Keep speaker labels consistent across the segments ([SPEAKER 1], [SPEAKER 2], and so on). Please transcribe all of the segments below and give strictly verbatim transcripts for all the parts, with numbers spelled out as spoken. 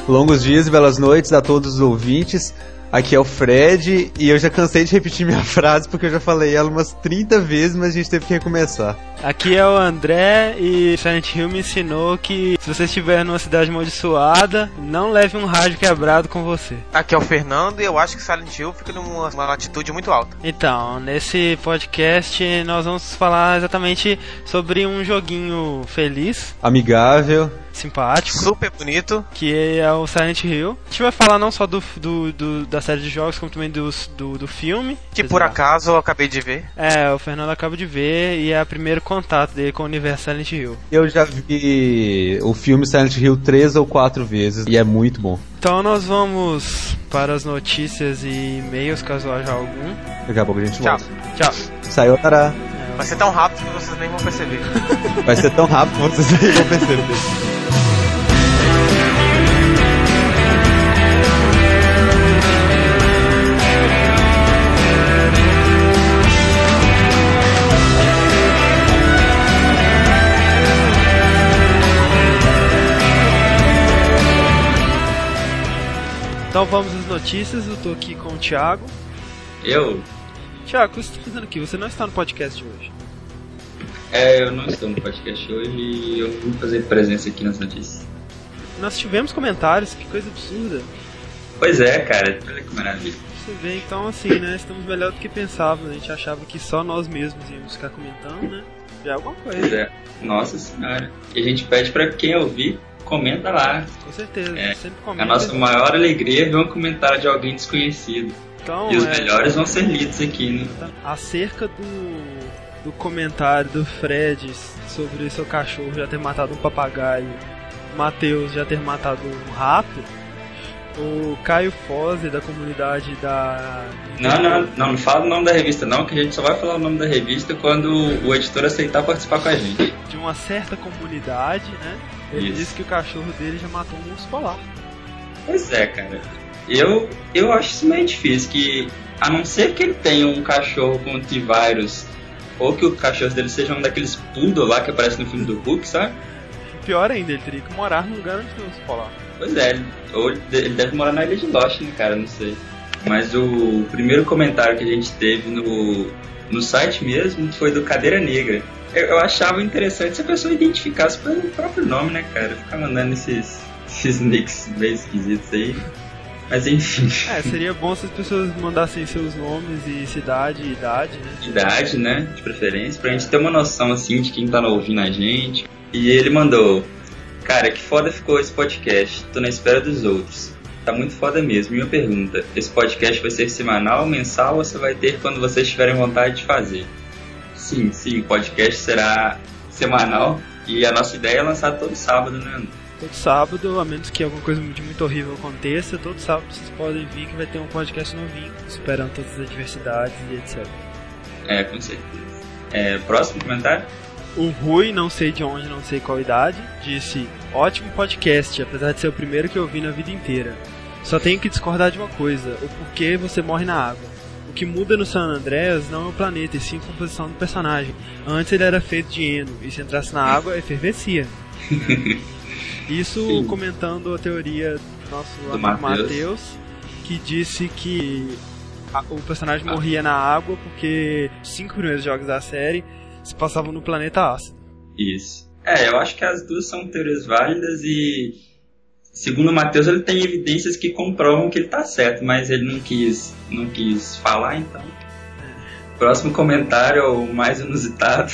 [SPEAKER 1] Longos dias e belas noites a todos os ouvintes. Aqui é o Fred e eu já cansei de repetir minha frase porque eu já falei ela umas trinta vezes, mas a gente teve que recomeçar.
[SPEAKER 2] Aqui é o André e Silent Hill me ensinou que se você estiver numa cidade amaldiçoada, não leve um rádio quebrado com você.
[SPEAKER 3] Aqui é o Fernando e eu acho que Silent Hill fica numa uma latitude muito alta.
[SPEAKER 2] Então, nesse podcast nós vamos falar exatamente sobre um joguinho feliz,
[SPEAKER 1] amigável,
[SPEAKER 2] simpático,
[SPEAKER 3] super bonito,
[SPEAKER 2] que é o Silent Hill. A gente vai falar não só do, do, do, da série de jogos, como também do, do, do filme.
[SPEAKER 3] Que por acaso eu acabei de ver.
[SPEAKER 2] É, o Fernando acaba de ver e é o primeiro contato dele com o universo Silent Hill.
[SPEAKER 1] Eu já vi o filme Silent Hill três ou quatro vezes e é muito bom.
[SPEAKER 2] Então nós vamos para as notícias e e-mails, caso haja algum.
[SPEAKER 1] Daqui a pouco a gente
[SPEAKER 3] Tchau.
[SPEAKER 1] volta.
[SPEAKER 2] Tchau.
[SPEAKER 1] Sayonara.
[SPEAKER 3] Vai ser tão rápido que vocês nem vão perceber.
[SPEAKER 1] Vai ser tão rápido que vocês nem vão perceber.
[SPEAKER 2] Então vamos às notícias, eu tô aqui com o Thiago.
[SPEAKER 4] Eu?
[SPEAKER 2] Thiago, o que você está fazendo aqui? Você não está no podcast hoje.
[SPEAKER 4] É, eu não estou no podcast hoje e eu vim fazer presença aqui nas notícias.
[SPEAKER 2] Nós tivemos comentários, que coisa absurda.
[SPEAKER 4] Pois é, cara, olha que maravilha.
[SPEAKER 2] Você vê, então assim, né, estamos melhor do que pensávamos. A gente achava que só nós mesmos íamos ficar comentando, né? Já é alguma coisa.
[SPEAKER 4] Pois é, nossa senhora. E a gente pede pra quem ouvir, comenta lá.
[SPEAKER 2] Com certeza,
[SPEAKER 4] é,
[SPEAKER 2] sempre comenta.
[SPEAKER 4] A nossa maior alegria é ver um comentário de alguém desconhecido.
[SPEAKER 2] Então,
[SPEAKER 4] e os
[SPEAKER 2] é...
[SPEAKER 4] melhores vão ser lidos aqui, né?
[SPEAKER 2] Acerca do, do comentário do Fred sobre seu cachorro já ter matado um papagaio, o Matheus já ter matado um rato, o Caio Foze da comunidade da...
[SPEAKER 4] Não, não, não, não fala o nome da revista não, que a gente só vai falar o nome da revista quando o editor aceitar participar com a gente.
[SPEAKER 2] De uma certa comunidade, né? Ele
[SPEAKER 4] Isso.
[SPEAKER 2] disse que o cachorro dele já matou um urso polar.
[SPEAKER 4] Pois é, cara. Eu, eu acho isso meio difícil, que a não ser que ele tenha um cachorro com antivírus, ou que o cachorro dele seja um daqueles poodle lá que aparece no filme do Hulk, sabe?
[SPEAKER 2] Pior ainda, ele teria que morar num lugar onde tem urso polar.
[SPEAKER 4] Pois é, ou ele deve morar na Ilha de Lost, né, cara, não sei. Mas o primeiro comentário que a gente teve no, no site mesmo foi do Cadeira Negra. Eu, eu achava interessante se a pessoa identificasse pelo próprio nome, né, cara? Ficar mandando esses, esses nicks bem esquisitos aí. Mas enfim.
[SPEAKER 2] É, seria bom se as pessoas mandassem seus nomes e cidade e idade, né?
[SPEAKER 4] Idade, né? De preferência, pra gente ter uma noção, assim, de quem tá ouvindo a gente. E ele mandou: cara, que foda ficou esse podcast. Tô na espera dos outros. Tá muito foda mesmo. E uma pergunta: esse podcast vai ser semanal, mensal ou você vai ter quando vocês tiverem vontade de fazer? Sim, sim, o podcast será semanal. E a nossa ideia é lançar todo sábado, né?
[SPEAKER 2] Todo sábado, a menos que alguma coisa de muito horrível aconteça, todo sábado vocês podem vir que vai ter um podcast novinho, superando todas as adversidades e etcétera.
[SPEAKER 4] É, com certeza. É, próximo comentário?
[SPEAKER 2] O Rui, não sei de onde, não sei qual idade, disse: ótimo podcast, apesar de ser o primeiro que eu vi na vida inteira. Só tenho que discordar de uma coisa: o porquê você morre na água. O que muda no San Andreas não é o planeta, e sim a composição do personagem. Antes ele era feito de heno, e se entrasse na água, efervescia. Isso sim. Comentando a teoria do nosso do amigo Matheus, que disse que a, o personagem morria na água porque os cinco primeiros jogos da série se passavam no planeta ácido.
[SPEAKER 4] Isso. É, eu acho que as duas são teorias válidas e, segundo o Matheus, ele tem evidências que comprovam que ele tá certo, mas ele não quis, não quis falar, então. É. Próximo comentário, o mais inusitado,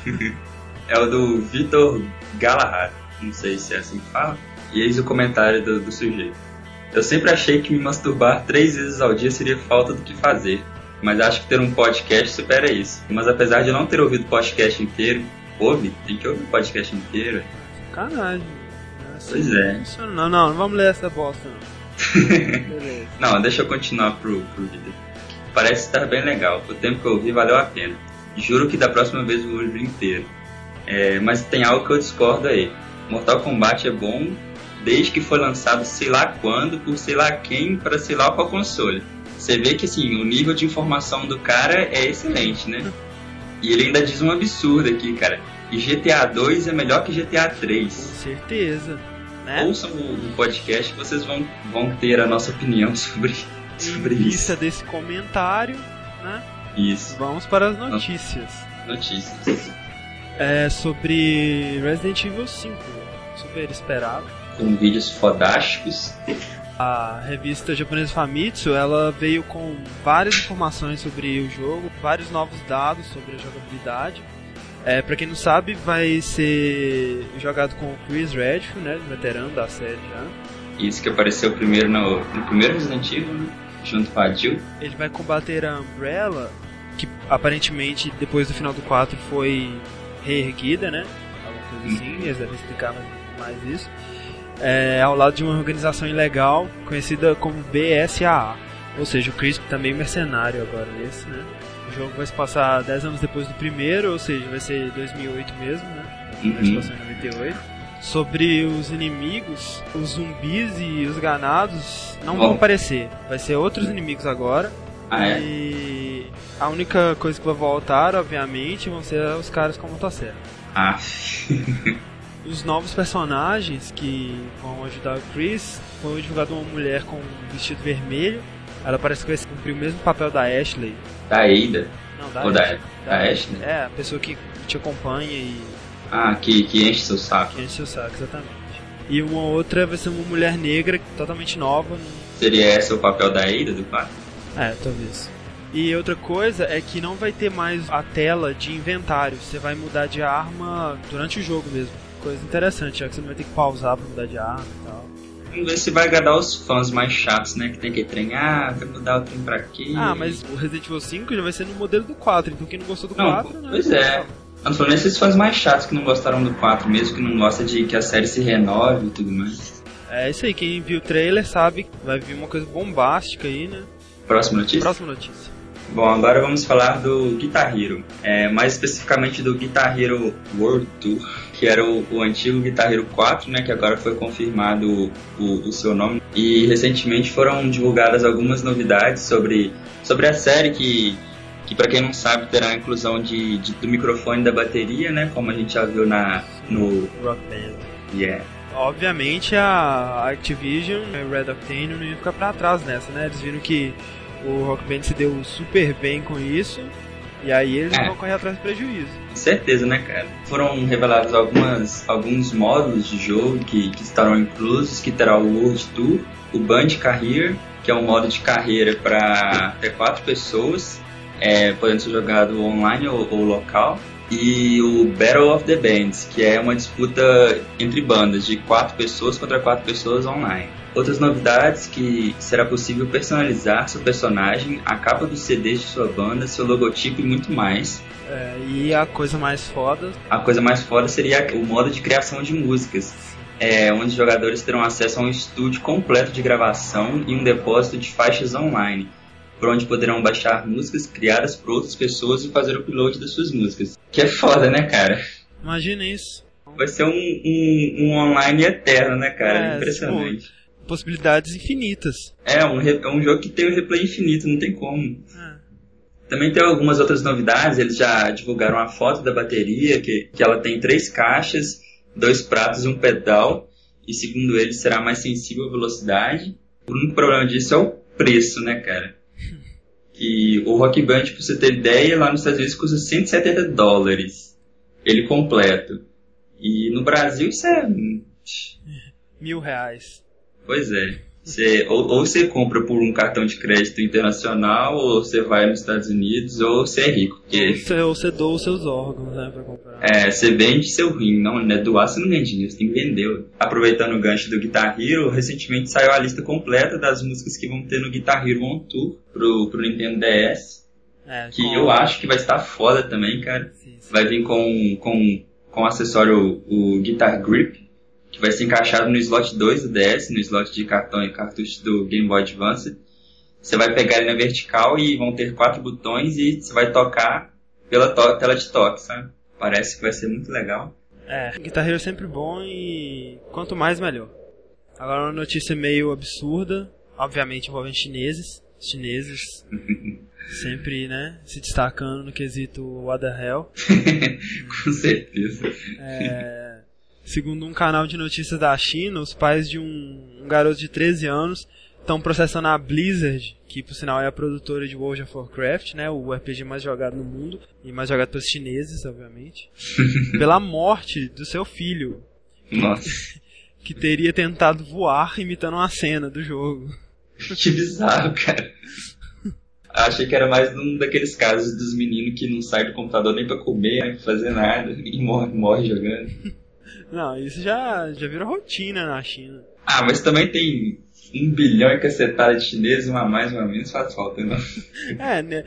[SPEAKER 4] é o do Vitor Galahad. Não sei se é assim que fala. E eis o comentário do, do sujeito: eu sempre achei que me masturbar três vezes ao dia seria falta do que fazer, mas acho que ter um podcast supera isso. Mas apesar de eu não ter ouvido o podcast inteiro, ouve, tem que ouvir o podcast inteiro.
[SPEAKER 2] Sacanagem.
[SPEAKER 4] Pois é.
[SPEAKER 2] Não, não, não vamos ler essa bosta não. Beleza.
[SPEAKER 4] Não, deixa eu continuar pro, pro vídeo. Parece estar bem legal. O tempo que eu ouvi valeu a pena. Juro que da próxima vez eu vou ouvir inteiro. É, mas tem algo que eu discordo aí. Mortal Kombat é bom desde que foi lançado sei lá quando, por sei lá quem, para sei lá qual console. Você vê que assim, o nível de informação do cara é excelente, né? E ele ainda diz um absurdo aqui, cara. E G T A dois é melhor que G T A três.
[SPEAKER 2] Com certeza. né?
[SPEAKER 4] Ouçam o, o podcast que vocês vão, vão ter a nossa opinião sobre, sobre
[SPEAKER 2] em
[SPEAKER 4] isso.
[SPEAKER 2] vista desse comentário, né?
[SPEAKER 4] Isso.
[SPEAKER 2] Vamos para as notícias.
[SPEAKER 4] Notícias.
[SPEAKER 2] É sobre Resident Evil cinco, super esperado.
[SPEAKER 4] Com vídeos fodásticos.
[SPEAKER 2] A revista japonesa Famitsu, ela veio com várias informações sobre o jogo, vários novos dados sobre a jogabilidade. É, pra quem não sabe, vai ser jogado com o Chris Redfield, né, veterano da série já.
[SPEAKER 4] Isso que apareceu primeiro no, no primeiro Resident Evil, né, junto com a Jill.
[SPEAKER 2] Ele vai combater a Umbrella, que aparentemente depois do final do quatro foi reerguida, né? Alguma coisa assim, eles devem explicar mais isso. É, ao lado de uma organização ilegal conhecida como B S A A. Ou seja, o Chris também mercenário agora nesse, né? O jogo vai se passar dez anos depois do primeiro, ou seja, vai ser dois mil e oito mesmo, né?
[SPEAKER 4] Uhum.
[SPEAKER 2] Vai se passar em noventa e oito. Sobre os inimigos, os zumbis e os ganados não vão aparecer. Vai ser outros inimigos agora.
[SPEAKER 4] Ah, é?
[SPEAKER 2] E a única coisa que vai voltar, obviamente, vão ser os caras com a motosserra.
[SPEAKER 4] Ah.
[SPEAKER 2] Os novos personagens que vão ajudar o Chris, foi divulgado uma mulher com um vestido vermelho. Ela parece que vai cumprir o mesmo papel da Ashley.
[SPEAKER 4] Da Ada?
[SPEAKER 2] Não, da
[SPEAKER 4] Ou
[SPEAKER 2] Ashley.
[SPEAKER 4] da, da Ashley?
[SPEAKER 2] É, a pessoa que te acompanha e
[SPEAKER 4] Ah, que, que enche seu saco.
[SPEAKER 2] que enche seu saco, exatamente. E uma outra vai ser uma mulher negra, totalmente nova.
[SPEAKER 4] Seria esse o papel da Ada do quatro?
[SPEAKER 2] É, talvez. E outra coisa é que não vai ter mais a tela de inventário. Você vai mudar de arma durante o jogo mesmo. Coisa interessante, já que você não vai ter que pausar pra mudar de arma e tal.
[SPEAKER 4] Vamos ver se vai agradar os fãs mais chatos, né? Que tem que treinar, vai mudar o trem pra quê?
[SPEAKER 2] Ah, mas o Resident Evil cinco já vai ser no modelo do quatro, então quem não gostou do
[SPEAKER 4] Não,
[SPEAKER 2] quatro, né?
[SPEAKER 4] pois é. Eu tô falando esses fãs mais chatos que não gostaram do quatro mesmo, que não gostam de que a série se renove e tudo mais.
[SPEAKER 2] É isso aí, quem viu o trailer sabe que vai vir uma coisa bombástica aí, né?
[SPEAKER 4] Próxima notícia?
[SPEAKER 2] Próxima notícia.
[SPEAKER 4] Bom, agora vamos falar do Guitar Hero, é, mais especificamente do Guitar Hero World Tour, que era o, o antigo Guitar Hero quatro, né, que agora foi confirmado o, o seu nome. E recentemente foram divulgadas algumas novidades sobre, sobre a série, que, que para quem não sabe terá a inclusão de, de, do microfone da bateria, né, como a gente já viu na, no
[SPEAKER 2] Rock Band.
[SPEAKER 4] Yeah.
[SPEAKER 2] Obviamente a Activision e Red Octane não ia ficar pra trás nessa, né? Eles viram que o Rock Band se deu super bem com isso, e aí eles
[SPEAKER 4] É.
[SPEAKER 2] vão correr atrás do prejuízo.
[SPEAKER 4] Com certeza, né, cara? Foram revelados algumas, alguns módulos de jogo que, que estarão inclusos, que terá o World Tour, o Band Career, que é um modo de carreira para até quatro pessoas, é, podendo ser jogado online ou, ou local, e o Battle of the Bands, que é uma disputa entre bandas de quatro pessoas contra quatro pessoas online. Outras novidades, que será possível personalizar seu personagem, a capa dos C Ds de sua banda, seu logotipo e muito mais.
[SPEAKER 2] É, e a coisa mais foda...
[SPEAKER 4] A coisa mais foda seria o modo de criação de músicas, é, onde os jogadores terão acesso a um estúdio completo de gravação e um depósito de faixas online, por onde poderão baixar músicas criadas por outras pessoas e fazer o upload das suas músicas. Que é foda, né, cara?
[SPEAKER 2] Imagina isso.
[SPEAKER 4] Vai ser um, um, um online eterno, né, cara?
[SPEAKER 2] É,
[SPEAKER 4] Impressionante.
[SPEAKER 2] tipo, possibilidades infinitas.
[SPEAKER 4] É, um, re- é um jogo que tem um replay infinito, não tem como.
[SPEAKER 2] É.
[SPEAKER 4] Também tem algumas outras novidades, eles já divulgaram a foto da bateria, que, que ela tem três caixas, dois pratos e um pedal, e segundo eles será mais sensível à velocidade. O único problema disso é o preço, né, cara? Que o Rock Band, pra você ter ideia, lá nos Estados Unidos custa cento e setenta dólares, ele completo. E no Brasil isso é...
[SPEAKER 2] Mil reais.
[SPEAKER 4] Pois é. Você, ou, ou você compra por um cartão de crédito internacional, ou você vai nos Estados Unidos, ou você é rico.
[SPEAKER 2] Ou
[SPEAKER 4] Porque
[SPEAKER 2] você, ou você doa os seus órgãos, né, pra comprar.
[SPEAKER 4] é, você vende seu rim, não é doar, você não ganha dinheiro, você tem que vender. Ué. Aproveitando o gancho do Guitar Hero, recentemente saiu a lista completa das músicas que vão ter no Guitar Hero On Tour pro, pro Nintendo D S,
[SPEAKER 2] É,
[SPEAKER 4] que
[SPEAKER 2] com-
[SPEAKER 4] eu acho que vai estar foda também, cara.
[SPEAKER 2] Sim, sim.
[SPEAKER 4] Vai vir com, com, com acessório o Guitar Grip, que vai ser encaixado no slot dois do D S, no slot de cartão e cartucho do Game Boy Advance. Você vai pegar ele na vertical e vão ter quatro botões e você vai tocar pela to- tela de toque, sabe? Parece que vai ser muito legal.
[SPEAKER 2] É, Guitar Hero é sempre bom e quanto mais melhor. Agora uma notícia meio absurda, obviamente envolvendo chineses. Chineses sempre, né, se destacando no quesito what the hell.
[SPEAKER 4] Com certeza.
[SPEAKER 2] É, Segundo um canal de notícias da China, os pais de um, um garoto de treze anos estão processando a Blizzard, que por sinal é a produtora de World of Warcraft, né, o R P G mais jogado no mundo, e mais jogado pelos chineses, obviamente, pela morte do seu filho.
[SPEAKER 4] Nossa.
[SPEAKER 2] Que teria tentado voar imitando uma cena do jogo.
[SPEAKER 4] Que bizarro, cara. Achei que era mais um daqueles casos dos meninos que não saem do computador nem pra comer, nem pra fazer nada, e morre, morre jogando.
[SPEAKER 2] Não, isso já, já virou rotina na China.
[SPEAKER 4] Ah, mas também tem um bilhão e cacetada de chineses, uma a mais, uma a menos, faz falta, não?
[SPEAKER 2] É, né?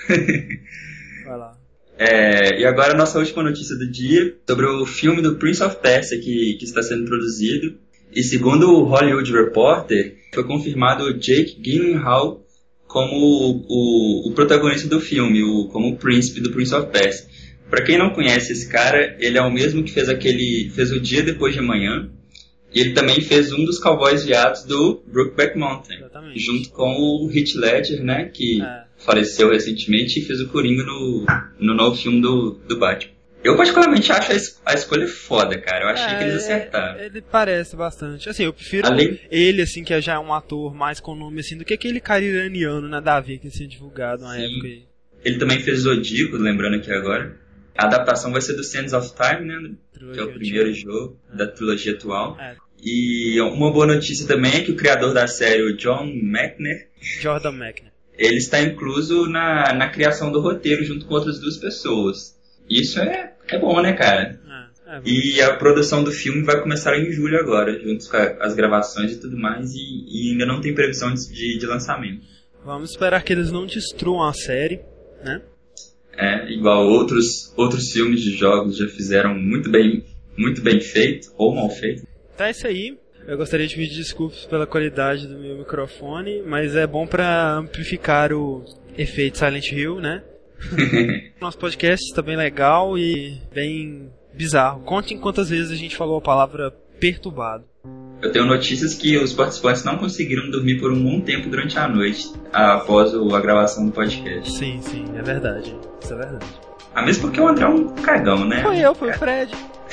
[SPEAKER 2] Vai lá.
[SPEAKER 4] É, e agora a nossa última notícia do dia, sobre o filme do Prince of Persia que, que está sendo produzido. E segundo o Hollywood Reporter, foi confirmado o Jake Gyllenhaal como o, o, o protagonista do filme, o, como o príncipe do Prince of Persia. Pra quem não conhece esse cara, ele é o mesmo que fez aquele fez O Dia Depois de Amanhã. E ele também fez um dos cowboys viados do Brokeback Mountain.
[SPEAKER 2] Exatamente.
[SPEAKER 4] Junto com o Heath Ledger, né, que
[SPEAKER 2] É.
[SPEAKER 4] faleceu recentemente e fez o Coringa no, no novo filme do, do Batman. Eu particularmente acho a, es- a escolha foda, cara. Eu achei
[SPEAKER 2] É,
[SPEAKER 4] que eles acertaram.
[SPEAKER 2] Ele parece bastante. Assim, eu prefiro
[SPEAKER 4] Além-
[SPEAKER 2] ele, assim, que já é um ator mais com nome, assim, do que aquele cara iraniano, nada a ver, que tinha divulgado na
[SPEAKER 4] Sim.
[SPEAKER 2] época aí.
[SPEAKER 4] Ele também fez Zodíaco, lembrando aqui agora. A adaptação vai ser do Sands of Time, né, que é o primeiro jogo da trilogia atual.
[SPEAKER 2] É.
[SPEAKER 4] E uma boa notícia também é que o criador da série, o John McNair,
[SPEAKER 2] Jordan McNair.
[SPEAKER 4] ele está incluso na, na criação do roteiro junto com outras duas pessoas. Isso é, é bom, né, cara?
[SPEAKER 2] É, é,
[SPEAKER 4] E a produção do filme vai começar em julho agora, junto com a- as gravações e tudo mais, e, e ainda não tem previsão de, de lançamento.
[SPEAKER 2] Vamos esperar que eles não destruam a série, né?
[SPEAKER 4] É, igual outros, outros filmes de jogos já fizeram muito bem, muito bem feito, ou mal feito.
[SPEAKER 2] Tá, isso aí. Eu gostaria de pedir desculpas pela qualidade do meu microfone, mas é bom pra amplificar o efeito Silent Hill, né? Nosso podcast está bem legal e bem bizarro. Contem quantas vezes a gente falou a palavra perturbado.
[SPEAKER 4] Eu tenho notícias que os participantes não conseguiram dormir por um bom tempo durante a noite, após o- a gravação do podcast.
[SPEAKER 2] Sim, sim, é verdade. Isso é verdade.
[SPEAKER 4] Ah, mesmo porque o André é um cagão, né?
[SPEAKER 2] Foi eu, foi o Fred.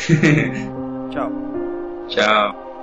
[SPEAKER 2] Tchau.
[SPEAKER 4] Tchau.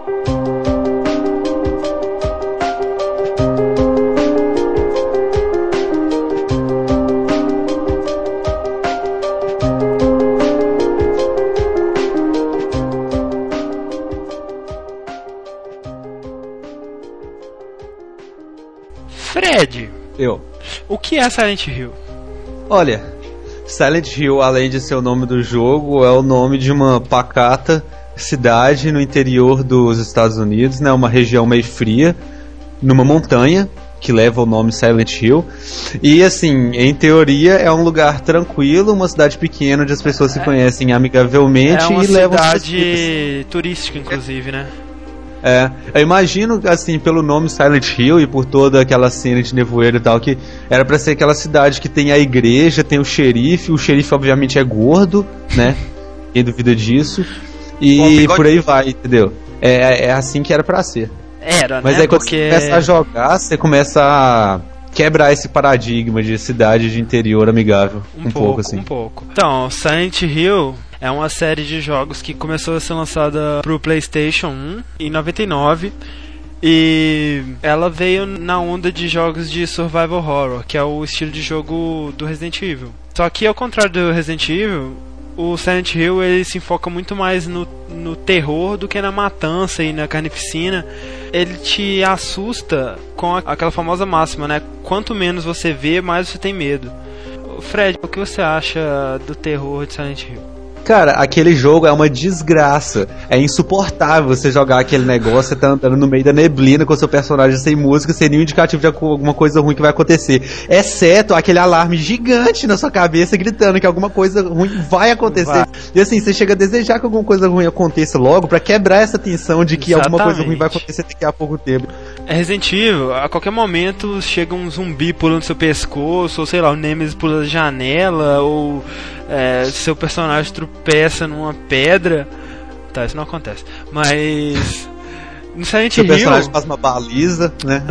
[SPEAKER 2] Fred,
[SPEAKER 1] Eu.
[SPEAKER 2] o que é Silent Hill?
[SPEAKER 1] Olha, Silent Hill, além de ser o nome do jogo, é o nome de uma pacata cidade no interior dos Estados Unidos, né? Uma região meio fria, numa montanha, que leva o nome Silent Hill. E assim, em teoria, é um lugar tranquilo, uma cidade pequena onde as pessoas se conhecem amigavelmente
[SPEAKER 2] É uma
[SPEAKER 1] e levam
[SPEAKER 2] cidade turística, inclusive, né?
[SPEAKER 1] É, eu imagino, assim, pelo nome Silent Hill e por toda aquela cena de nevoeiro e tal, que era pra ser aquela cidade que tem a igreja, tem o xerife, o xerife obviamente é gordo, né? Quem duvida disso? E
[SPEAKER 3] Bom, bigode-
[SPEAKER 1] por aí vai, entendeu? É, é assim que era pra ser.
[SPEAKER 2] Era,
[SPEAKER 1] Mas
[SPEAKER 2] né?
[SPEAKER 1] aí quando
[SPEAKER 2] Porque...
[SPEAKER 1] você começa a jogar, você começa a quebrar esse paradigma de cidade de interior amigável.
[SPEAKER 2] Um,
[SPEAKER 1] Um,
[SPEAKER 2] pouco,
[SPEAKER 1] pouco, assim.
[SPEAKER 2] um pouco. Então, Silent Hill é uma série de jogos que começou a ser lançada pro PlayStation um em noventa e nove. E ela veio na onda de jogos de survival horror, que é o estilo de jogo do Resident Evil. Só que ao contrário do Resident Evil, o Silent Hill ele se enfoca muito mais no, no terror do que na matança e na carnificina. Ele te assusta com a, aquela famosa máxima, né? Quanto menos você vê, mais você tem medo. Fred, o que você acha do terror de Silent Hill?
[SPEAKER 1] Cara, aquele jogo é uma desgraça. É insuportável você jogar aquele negócio, você tá andando no meio da neblina com seu personagem sem música, sem nenhum indicativo de alguma coisa ruim que vai acontecer. Exceto aquele alarme gigante na sua cabeça gritando que alguma coisa ruim vai acontecer.
[SPEAKER 2] Vai.
[SPEAKER 1] E assim, você chega a desejar que alguma coisa ruim aconteça logo pra quebrar essa tensão de que alguma coisa ruim vai acontecer daqui a pouco tempo.
[SPEAKER 2] É Resident Evil, a qualquer momento chega um zumbi pulando no seu pescoço, ou sei lá, o Nemesis pula da janela, ou é, seu personagem tropeça numa pedra. Tá, isso não acontece. Mas No Silent
[SPEAKER 1] Hill... O personagem
[SPEAKER 2] Hill...
[SPEAKER 1] faz uma baliza, né?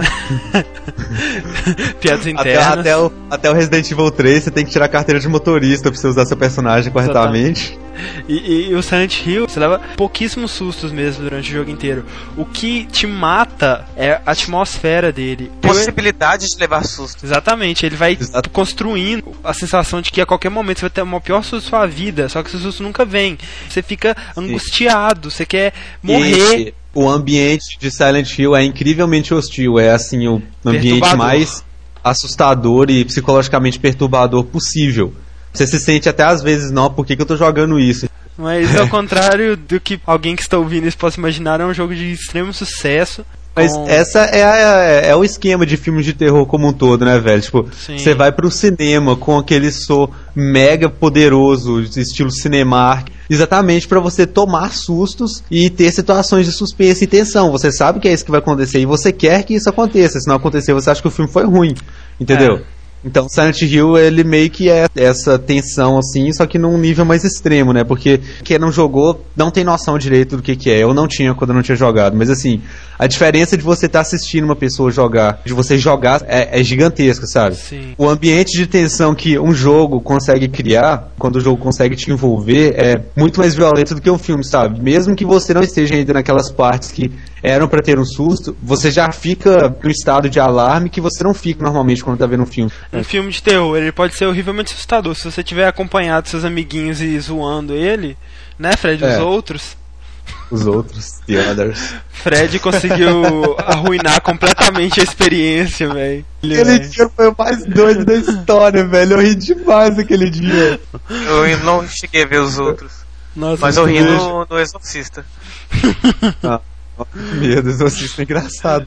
[SPEAKER 2] Piadas internas.
[SPEAKER 1] Até, até, o, até o Resident Evil três você tem que tirar a carteira de motorista pra você usar seu personagem corretamente.
[SPEAKER 2] E, e, e o Silent Hill, você leva pouquíssimos sustos mesmo durante o jogo inteiro. O que te mata é a atmosfera dele.
[SPEAKER 3] Possibilidade de levar susto.
[SPEAKER 2] Exatamente, ele vai
[SPEAKER 1] Exato.
[SPEAKER 2] construindo a sensação de que a qualquer momento você vai ter o pior susto da sua vida, só que esse susto nunca vem. Você fica angustiado, você quer morrer.
[SPEAKER 1] E o ambiente de Silent Hill é incrivelmente hostil, é assim, o ambiente mais assustador e psicologicamente perturbador possível. Você se sente até às vezes, não, por que, que eu tô jogando isso?
[SPEAKER 2] Mas ao contrário do que alguém que está ouvindo isso possa imaginar, é um jogo de extremo sucesso.
[SPEAKER 1] Mas
[SPEAKER 2] com...
[SPEAKER 1] essa é, a, é o esquema de filmes de terror como um todo, né, velho? Tipo, você vai pro cinema com aquele som mega poderoso, estilo Cinemark, exatamente pra você tomar sustos e ter situações de suspense e tensão. Você sabe que é isso que vai acontecer e você quer que isso aconteça. Se não acontecer, você acha que o filme foi ruim, entendeu? É. Então Silent Hill, ele meio que é essa tensão assim, só que num nível mais extremo, né? Porque quem não jogou não tem noção direito do que que é. Eu não tinha quando eu não tinha jogado, mas assim, a diferença de você estar tá assistindo uma pessoa jogar, de você jogar, é, é gigantesca, sabe?
[SPEAKER 2] Sim.
[SPEAKER 1] O ambiente de tensão que um jogo consegue criar, quando o jogo consegue te envolver, é muito mais violento do que um filme, sabe? Mesmo que você não esteja ainda naquelas partes que eram pra ter um susto, você já fica no estado de alarme que você não fica normalmente quando tá vendo um filme.
[SPEAKER 2] Um filme de terror, ele pode ser horrivelmente assustador. Se você tiver acompanhado seus amiguinhos e zoando ele, né, Fred? Os
[SPEAKER 1] É.
[SPEAKER 2] outros.
[SPEAKER 1] Os outros, the others.
[SPEAKER 2] Fred conseguiu arruinar completamente a experiência, velho.
[SPEAKER 1] Aquele dia foi o mais doido da história, velho. Eu ri demais aquele dia.
[SPEAKER 3] Eu não cheguei a ver os outros.
[SPEAKER 2] Nossa,
[SPEAKER 3] mas eu ri
[SPEAKER 1] muito
[SPEAKER 3] no, no Exorcista.
[SPEAKER 1] Ah, que medo, Exorcista é engraçado.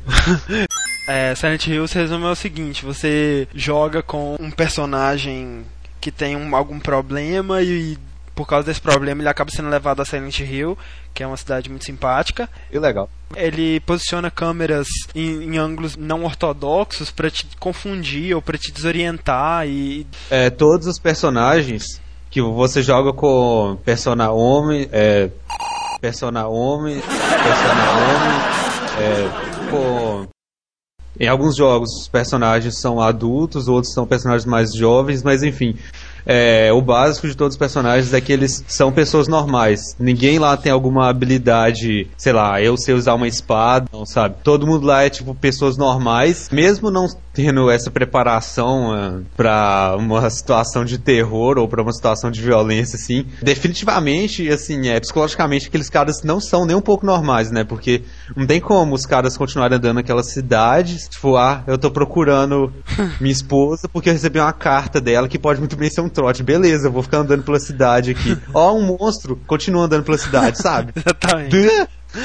[SPEAKER 2] É, Silent Hill se resume ao seguinte: você joga com um personagem que tem um, algum problema e por causa desse problema ele acaba sendo levado a Silent Hill, que é uma cidade muito simpática.
[SPEAKER 1] E legal.
[SPEAKER 2] Ele posiciona câmeras em, em ângulos não ortodoxos pra te confundir ou pra te desorientar e...
[SPEAKER 1] É, todos os personagens que você joga com persona homem, é, persona homem, persona homem, é, com... Em alguns jogos os personagens são adultos, outros são personagens mais jovens, mas enfim, é, o básico de todos os personagens é que eles são pessoas normais. Ninguém lá tem alguma habilidade, sei lá, eu sei usar uma espada, não, sabe? Todo mundo lá é tipo pessoas normais, mesmo não tendo essa preparação uh, pra uma situação de terror ou pra uma situação de violência, assim. Definitivamente, assim, é, psicologicamente aqueles caras não são nem um pouco normais, né? Porque não tem como os caras continuarem andando naquela cidade, tipo, ah, eu tô procurando minha esposa porque eu recebi uma carta dela que pode muito bem ser um trote. Beleza, eu vou ficar andando pela cidade aqui. Ó, um monstro, continua andando pela cidade, sabe?
[SPEAKER 2] Exatamente.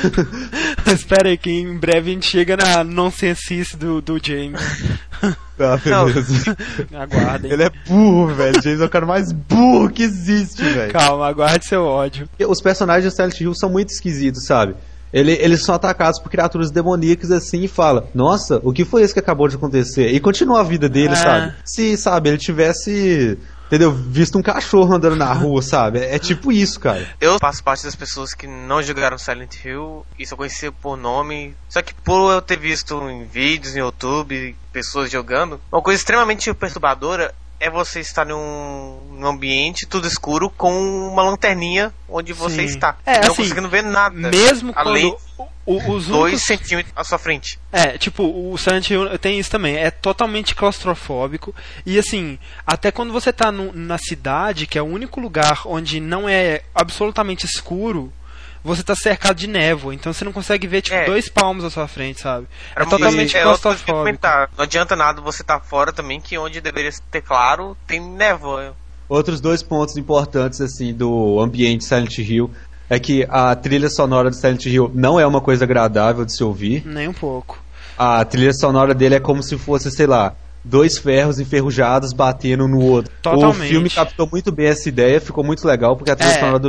[SPEAKER 2] Espera aí que em breve a gente chega na nonsensice do, do James.
[SPEAKER 1] Ah, beleza.
[SPEAKER 2] Aguardem.
[SPEAKER 1] Ele é burro, velho. James é o cara mais burro que existe, velho.
[SPEAKER 2] Calma, aguarde seu ódio.
[SPEAKER 1] Os personagens do Silent Hill são muito esquisitos, sabe? Ele, eles são atacados por criaturas demoníacas assim e fala, nossa, o que foi isso que acabou de acontecer? E continua a vida dele,
[SPEAKER 2] é.
[SPEAKER 1] sabe? Se, sabe, ele tivesse... Entendeu? Visto um cachorro andando na rua, sabe? É, é tipo isso, cara.
[SPEAKER 3] Eu faço parte das pessoas que não jogaram Silent Hill e só conhecia por nome. Só que por eu ter visto em vídeos no YouTube, pessoas jogando, uma coisa extremamente perturbadora é você estar num, num ambiente tudo escuro com uma lanterninha onde você
[SPEAKER 2] Sim.
[SPEAKER 3] está.
[SPEAKER 2] É,
[SPEAKER 3] não
[SPEAKER 2] assim,
[SPEAKER 3] conseguindo ver nada.
[SPEAKER 2] Mesmo
[SPEAKER 3] além
[SPEAKER 2] quando... O, os
[SPEAKER 3] dois
[SPEAKER 2] únicos...
[SPEAKER 3] centímetros à sua frente.
[SPEAKER 2] É, tipo, o Silent Hill tem isso também, é totalmente claustrofóbico. E assim, até quando você tá no, na cidade, que é o único lugar onde não é absolutamente escuro, você tá cercado de névoa, então você não consegue ver, tipo,
[SPEAKER 3] É.
[SPEAKER 2] dois palmos à sua frente, sabe? É
[SPEAKER 3] Era
[SPEAKER 2] totalmente
[SPEAKER 3] é,
[SPEAKER 2] claustrofóbico.
[SPEAKER 3] Não adianta nada você estar fora também, que onde deveria ter claro, tem névoa.
[SPEAKER 1] Outros dois pontos importantes, assim, do ambiente Silent Hill é que a trilha sonora do Silent Hill não é uma coisa agradável de se ouvir.
[SPEAKER 2] Nem um pouco.
[SPEAKER 1] A trilha sonora dele é como se fosse, sei lá, dois ferros enferrujados batendo no outro.
[SPEAKER 2] Totalmente.
[SPEAKER 1] O filme captou muito bem essa ideia, ficou muito legal, porque a trilha
[SPEAKER 2] É.
[SPEAKER 1] sonora do filme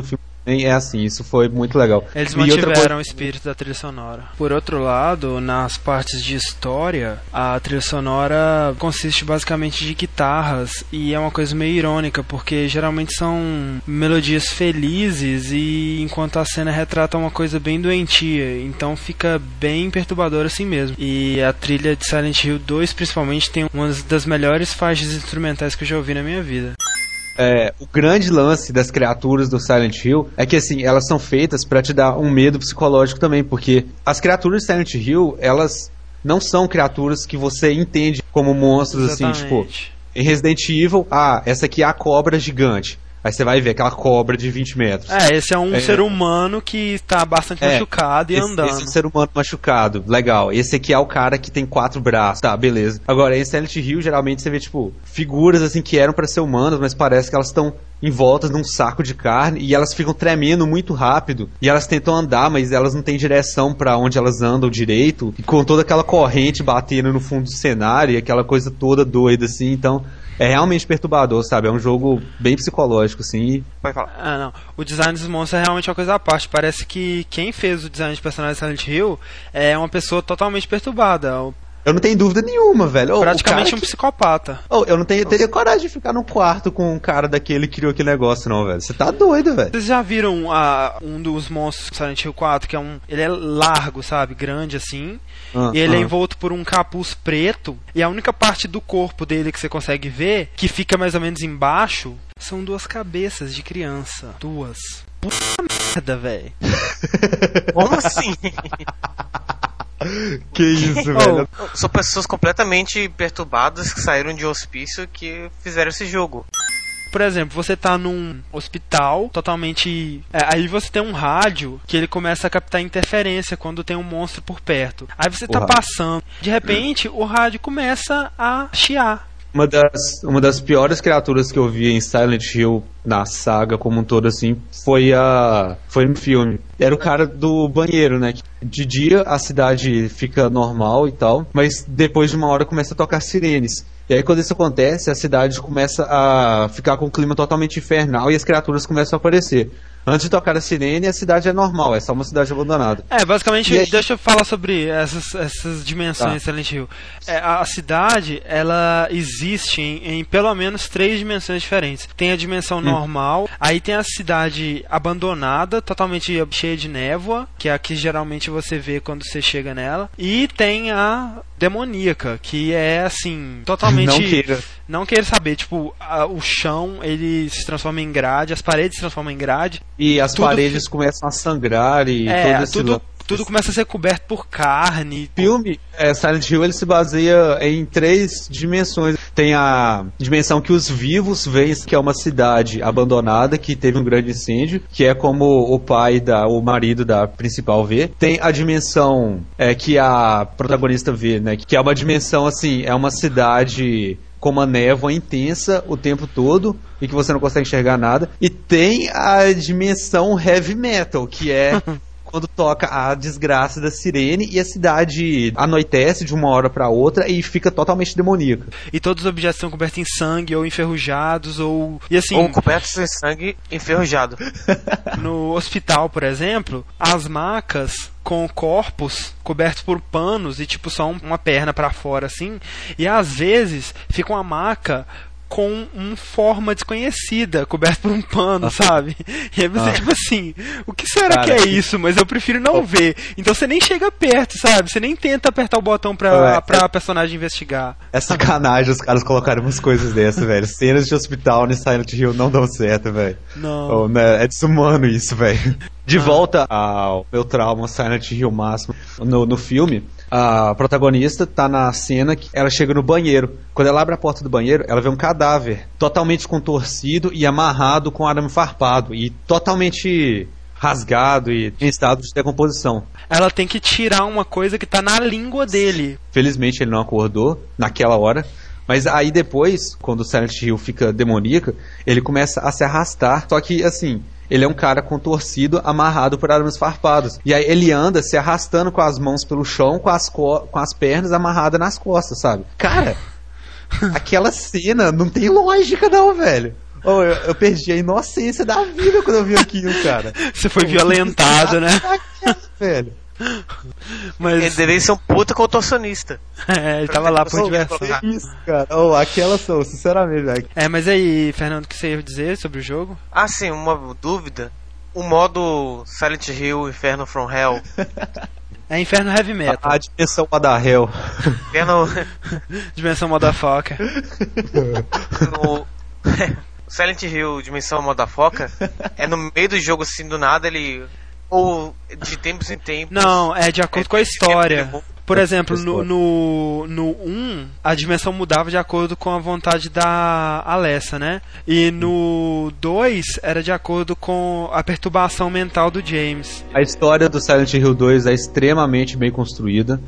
[SPEAKER 1] É assim, isso foi muito legal.
[SPEAKER 2] Eles
[SPEAKER 1] E outra
[SPEAKER 2] mantiveram
[SPEAKER 1] coisa-
[SPEAKER 2] o espírito da trilha sonora. Por outro lado, nas partes de história, a trilha sonora consiste basicamente de guitarras e é uma coisa meio irônica, porque geralmente são melodias felizes e enquanto a cena retrata uma coisa bem doentia, então fica bem perturbador assim mesmo. E a trilha de Silent Hill dois principalmente tem uma das melhores faixas instrumentais que eu já ouvi na minha vida.
[SPEAKER 1] É, o grande lance das criaturas do Silent Hill é que, assim, elas são feitas pra te dar um medo psicológico também, porque as criaturas de Silent Hill, elas não são criaturas que você entende como monstros, assim, tipo,
[SPEAKER 2] Exatamente.
[SPEAKER 1] em Resident Evil, ah, essa aqui é a cobra gigante. Aí você vai ver aquela cobra de vinte metros.
[SPEAKER 2] É, esse é um
[SPEAKER 1] É.
[SPEAKER 2] ser humano que está bastante
[SPEAKER 1] É,
[SPEAKER 2] machucado e
[SPEAKER 1] esse,
[SPEAKER 2] andando.
[SPEAKER 1] Esse é um ser humano machucado, legal. Esse aqui é o cara que tem quatro braços, tá, beleza. Agora, em Silent Hill, geralmente você vê, tipo, figuras, assim, que eram pra ser humanas, mas parece que elas estão envoltas num saco de carne e elas ficam tremendo muito rápido. E elas tentam andar, mas elas não têm direção pra onde elas andam direito. E com toda aquela corrente batendo no fundo do cenário e aquela coisa toda doida, assim, então... É realmente perturbador, sabe? É um jogo bem psicológico, assim.
[SPEAKER 3] Pode falar.
[SPEAKER 2] Ah, não. O design dos monstros é realmente uma coisa à parte. Parece que quem fez o design de personagem de Silent Hill é uma pessoa totalmente perturbada.
[SPEAKER 1] Eu não tenho dúvida nenhuma, velho. Ô,
[SPEAKER 2] Praticamente
[SPEAKER 1] o cara
[SPEAKER 2] um
[SPEAKER 1] que-
[SPEAKER 2] psicopata.
[SPEAKER 1] Ô, eu não tenho, teria coragem de ficar num quarto com um cara daquele que criou aquele negócio, não, velho. Você tá doido, velho.
[SPEAKER 2] Vocês já viram ah, um dos monstros do Silent Hill quatro, que é um... Ele é largo, sabe? Grande assim.
[SPEAKER 1] Ah,
[SPEAKER 2] E ele é
[SPEAKER 1] ah.
[SPEAKER 2] envolto por um capuz preto. E a única parte do corpo dele que você consegue ver, que fica mais ou menos embaixo, são duas cabeças de criança. Duas. Puta merda, velho.
[SPEAKER 3] Como assim?
[SPEAKER 1] Que isso, velho.
[SPEAKER 3] São pessoas completamente perturbadas que saíram de hospício que fizeram esse jogo.
[SPEAKER 2] Por exemplo, você tá num hospital totalmente... é, aí você tem um rádio que ele começa a captar interferência quando tem um monstro por perto. Aí você tá
[SPEAKER 1] O rádio.
[SPEAKER 2] passando. De repente, o rádio começa a chiar.
[SPEAKER 1] Uma das, uma das piores criaturas que eu vi em Silent Hill, na saga como um todo, assim, foi a foi no filme. Era o cara do banheiro, né? De dia a cidade fica normal e tal, mas depois de uma hora começa a tocar sirenes. E aí quando isso acontece, a cidade começa a ficar com um clima totalmente infernal e as criaturas começam a aparecer. Antes de tocar a sirene, a cidade é normal, é só uma cidade abandonada.
[SPEAKER 2] É, basicamente,
[SPEAKER 1] E aí-
[SPEAKER 2] deixa eu falar sobre essas, essas dimensões
[SPEAKER 1] Tá.
[SPEAKER 2] de Silent Hill. É, a, a cidade, ela existe em, em pelo menos três dimensões diferentes. Tem a dimensão normal, aí tem a cidade abandonada, totalmente cheia de névoa, que é a que geralmente você vê quando você chega nela. E tem a demoníaca, que é assim, totalmente...
[SPEAKER 1] Não queira.
[SPEAKER 2] Não queira saber, tipo, a- o chão, ele se transforma em grade, as paredes se transformam em grade.
[SPEAKER 1] E as
[SPEAKER 2] Tudo
[SPEAKER 1] paredes
[SPEAKER 2] fi-
[SPEAKER 1] começam a sangrar e
[SPEAKER 2] É,
[SPEAKER 1] todo esse
[SPEAKER 2] tudo,
[SPEAKER 1] lance.
[SPEAKER 2] tudo começa a ser coberto por carne.
[SPEAKER 1] O filme, é, Silent Hill, ele se baseia em três dimensões. Tem a dimensão que os vivos veem, que é uma cidade abandonada, que teve um grande incêndio, que é como o pai, da, o marido da principal vê. Tem a dimensão é, que a protagonista vê, né? Que é uma dimensão, assim, é uma cidade com uma névoa intensa o tempo todo e que você não consegue enxergar nada. E tem a dimensão heavy metal, que é quando toca a desgraça da sirene e a cidade anoitece de uma hora pra outra e fica totalmente demoníaca.
[SPEAKER 2] E todos os objetos são cobertos em sangue ou enferrujados ou... E assim,
[SPEAKER 3] Ou cobertos de sangue enferrujado.
[SPEAKER 2] no hospital, por exemplo, as macas com corpos cobertos por panos e tipo só um- uma perna pra fora assim, e às vezes fica uma maca com uma forma desconhecida, coberto por um pano, sabe? E aí você,
[SPEAKER 1] Ah.
[SPEAKER 2] tipo assim, o que será
[SPEAKER 1] Cara,
[SPEAKER 2] que é isso? Mas eu prefiro não ver. Então você nem chega perto, sabe? Você nem tenta apertar o botão pra,
[SPEAKER 1] Ué,
[SPEAKER 2] pra
[SPEAKER 1] é-
[SPEAKER 2] personagem investigar.
[SPEAKER 1] É sacanagem os caras colocarem umas coisas dessas, velho. Cenas de hospital no Silent Hill não dão certo, velho.
[SPEAKER 2] Não.
[SPEAKER 1] Oh, né? É desumano isso, velho. De volta ao meu trauma Silent Hill máximo no, no filme, a protagonista tá na cena que ela chega no banheiro. Quando ela abre a porta do banheiro, ela vê um cadáver totalmente contorcido e amarrado com arame farpado e totalmente rasgado e em estado de decomposição.
[SPEAKER 2] Ela tem que tirar uma coisa que tá na língua dele.
[SPEAKER 1] Felizmente ele não acordou naquela hora. Mas aí depois, quando o Silent Hill fica demoníaca, ele começa a se arrastar. Só que, assim, ele é um cara contorcido, amarrado por arames farpados. E aí ele anda se arrastando com as mãos pelo chão, com as, co- com as pernas amarradas nas costas, sabe? Cara, aquela cena não tem lógica não, velho. Oh, eu, eu perdi a inocência da vida quando eu vi aquilo, cara.
[SPEAKER 2] Você foi violentado, né?
[SPEAKER 1] Velho.
[SPEAKER 3] Mas... Ele deveria ser um puta contorcionista.
[SPEAKER 2] É, ele tava lá por diversão.
[SPEAKER 1] É isso, cara. Oh, aquelas são, sinceramente, velho.
[SPEAKER 2] É, mas aí, Fernando, o que você ia dizer sobre o jogo?
[SPEAKER 3] Ah, sim, uma dúvida. O modo Silent Hill Inferno from Hell.
[SPEAKER 2] É Inferno Heavy Metal.
[SPEAKER 1] A, a dimensão da Hell.
[SPEAKER 3] Inferno...
[SPEAKER 2] Dimensão Motherfucker.
[SPEAKER 3] No... Silent Hill Dimensão Motherfucker é no meio do jogo, assim, do nada ele... Ou de tempos em tempos.
[SPEAKER 2] Não, é de acordo é, com a história. Por exemplo, no, no, no um, a dimensão mudava de acordo com a vontade da Alessa, né? E no dois, era de acordo com a perturbação mental do James.
[SPEAKER 1] A história do Silent Hill dois é extremamente bem construída.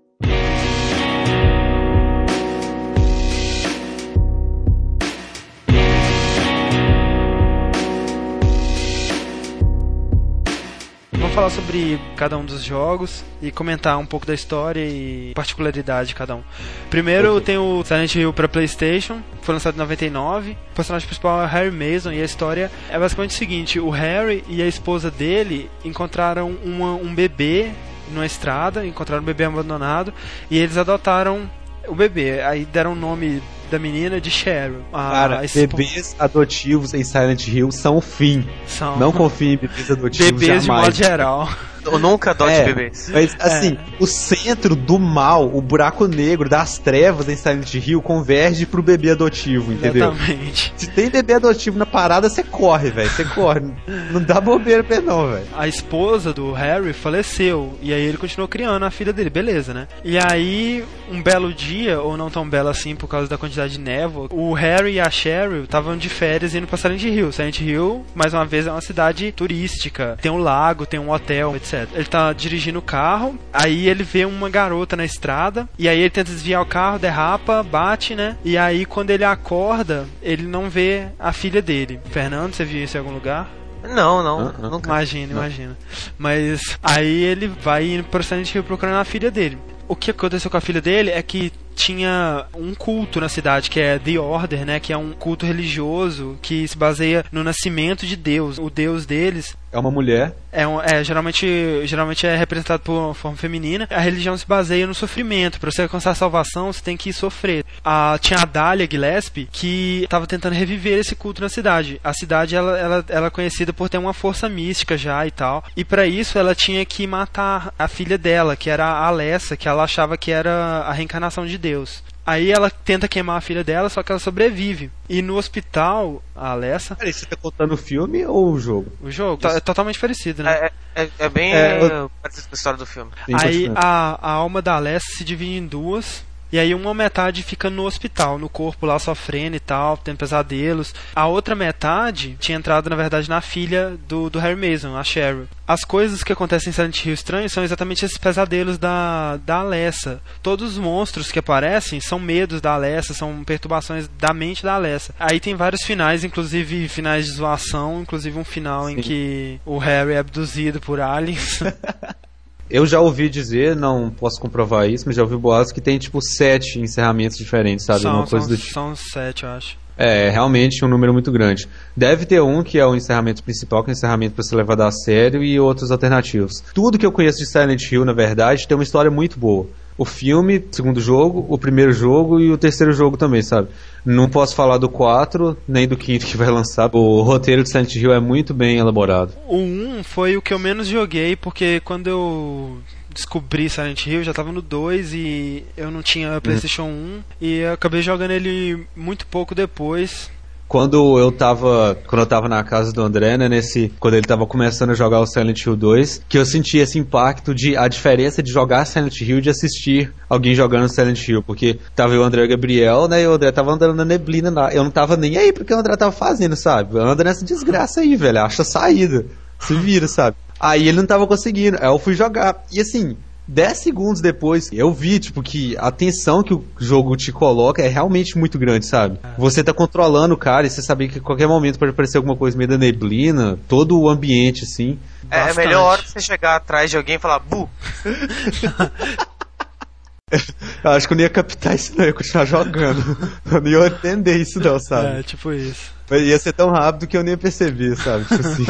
[SPEAKER 2] Falar sobre cada um dos jogos e comentar um pouco da história e particularidade de cada um. Primeiro okay. tem o Silent Hill para PlayStation, foi lançado em noventa e nove. O personagem principal é Harry Mason e a história é basicamente o seguinte: o Harry e a esposa dele encontraram uma, um bebê numa estrada, encontraram um bebê abandonado e eles adotaram o bebê. Aí deram o nome da menina de Cheryl.
[SPEAKER 1] Cara, esp... bebês adotivos em Silent Hill são o fim.
[SPEAKER 2] São.
[SPEAKER 1] Não confie em bebês adotivos
[SPEAKER 2] bebês
[SPEAKER 1] jamais.
[SPEAKER 2] De modo geral.
[SPEAKER 3] Eu nunca adote
[SPEAKER 1] é,
[SPEAKER 3] bebês.
[SPEAKER 1] Mas, assim, é. o centro do mal, o buraco negro das trevas em Silent Hill converge pro bebê adotivo, entendeu?
[SPEAKER 2] Exatamente.
[SPEAKER 1] Se tem bebê adotivo na parada, você corre, velho. Você corre. Não dá bobeira pra ele, não, velho.
[SPEAKER 2] A esposa do Harry faleceu. E aí ele continuou criando a filha dele, beleza, né? E aí, um belo dia, ou não tão belo assim por causa da quantidade de névoa, o Harry e a Cheryl estavam de férias indo pra Silent Hill. Silent Hill, mais uma vez, é uma cidade turística. Tem um lago, tem um hotel, etcétera. Ele tá dirigindo o carro, aí ele vê uma garota na estrada, e aí ele tenta desviar o carro, derrapa, bate, né? E aí quando ele acorda, ele não vê a filha dele. Fernando, você viu isso em algum lugar?
[SPEAKER 3] Não, não,
[SPEAKER 1] uh-uh.
[SPEAKER 3] nunca.
[SPEAKER 2] Imagina, não. imagina. Mas aí ele vai indo pro Silent Hill procurando a filha dele. O que aconteceu com a filha dele é que tinha um culto na cidade, que é The Order, né? Que é um culto religioso que se baseia no nascimento de Deus. O Deus deles
[SPEAKER 1] é uma mulher.
[SPEAKER 2] É, um, é geralmente, geralmente é representado por uma forma feminina. A religião se baseia no sofrimento. Para você alcançar a salvação, você tem que sofrer. A, tinha a Dahlia Gillespie que estava tentando reviver esse culto na cidade. A cidade ela, ela, ela é conhecida por ter uma força mística já e tal. E para isso ela tinha que matar a filha dela, que era a Alessa, que ela achava que era a reencarnação de Deus. Aí ela tenta queimar a filha dela, só que ela sobrevive. E no hospital, a Alessa...
[SPEAKER 1] Peraí, você tá contando o filme ou o jogo?
[SPEAKER 2] O jogo, é totalmente parecido, né?
[SPEAKER 3] É, é, é bem é, eu... parecido com a história do filme.
[SPEAKER 2] Aí a, a alma da Alessa se divide em duas... E aí uma metade fica no hospital, no corpo lá sofrendo e tal, tendo pesadelos. A outra metade tinha entrado, na verdade, na filha do, do Harry Mason, a Cheryl. As coisas que acontecem em Silent Hill Estranho são exatamente esses pesadelos da, da Alessa. Todos os monstros que aparecem são medos da Alessa, são perturbações da mente da Alessa. Aí tem vários finais, inclusive finais de zoação, inclusive um final Sim. em que o Harry é abduzido por aliens.
[SPEAKER 1] Eu já ouvi dizer, não posso comprovar isso, mas já ouvi boatos que tem tipo sete encerramentos diferentes, sabe?
[SPEAKER 2] São,
[SPEAKER 1] Uma coisa
[SPEAKER 2] são,
[SPEAKER 1] do tipo.
[SPEAKER 2] São sete, eu acho.
[SPEAKER 1] É, realmente um número muito grande. Deve ter um que é o encerramento principal, que é o encerramento para ser levado a sério, e outros alternativos. Tudo que eu conheço de Silent Hill, na verdade, tem uma história muito boa. O filme, o segundo jogo, o primeiro jogo e o terceiro jogo também, sabe? Não posso falar do quatro, nem do quinto que vai lançar. O roteiro de Silent Hill é muito bem elaborado.
[SPEAKER 2] O um foi o que eu menos joguei, porque quando eu descobri Silent Hill, já tava no dois e eu não tinha PlayStation um, e eu acabei jogando ele muito pouco depois.
[SPEAKER 1] Quando eu tava, quando eu tava na casa do André, né, nesse, quando ele tava começando a jogar o Silent Hill dois, que eu senti esse impacto de a diferença de jogar Silent Hill e de assistir alguém jogando Silent Hill, porque tava eu, o André e o Gabriel, né, e o André tava andando na neblina lá, eu não tava nem aí porque o André tava fazendo, sabe? Anda nessa desgraça aí, velho, acha saída, se vira, sabe? Aí ele não tava conseguindo, aí eu fui jogar, e assim, dez segundos depois, eu vi, tipo, que a tensão que o jogo te coloca é realmente muito grande, sabe? Você tá controlando o cara e você sabe que a qualquer momento pode aparecer alguma coisa meio da neblina, todo o ambiente, assim.
[SPEAKER 3] É a melhor hora você chegar atrás de alguém e falar, bu!
[SPEAKER 1] Eu acho que eu não ia captar isso não, eu ia continuar jogando. Eu não ia entender isso não, sabe?
[SPEAKER 2] É, tipo isso.
[SPEAKER 1] Mas ia ser tão rápido que eu nem ia perceber, sabe? Tipo assim.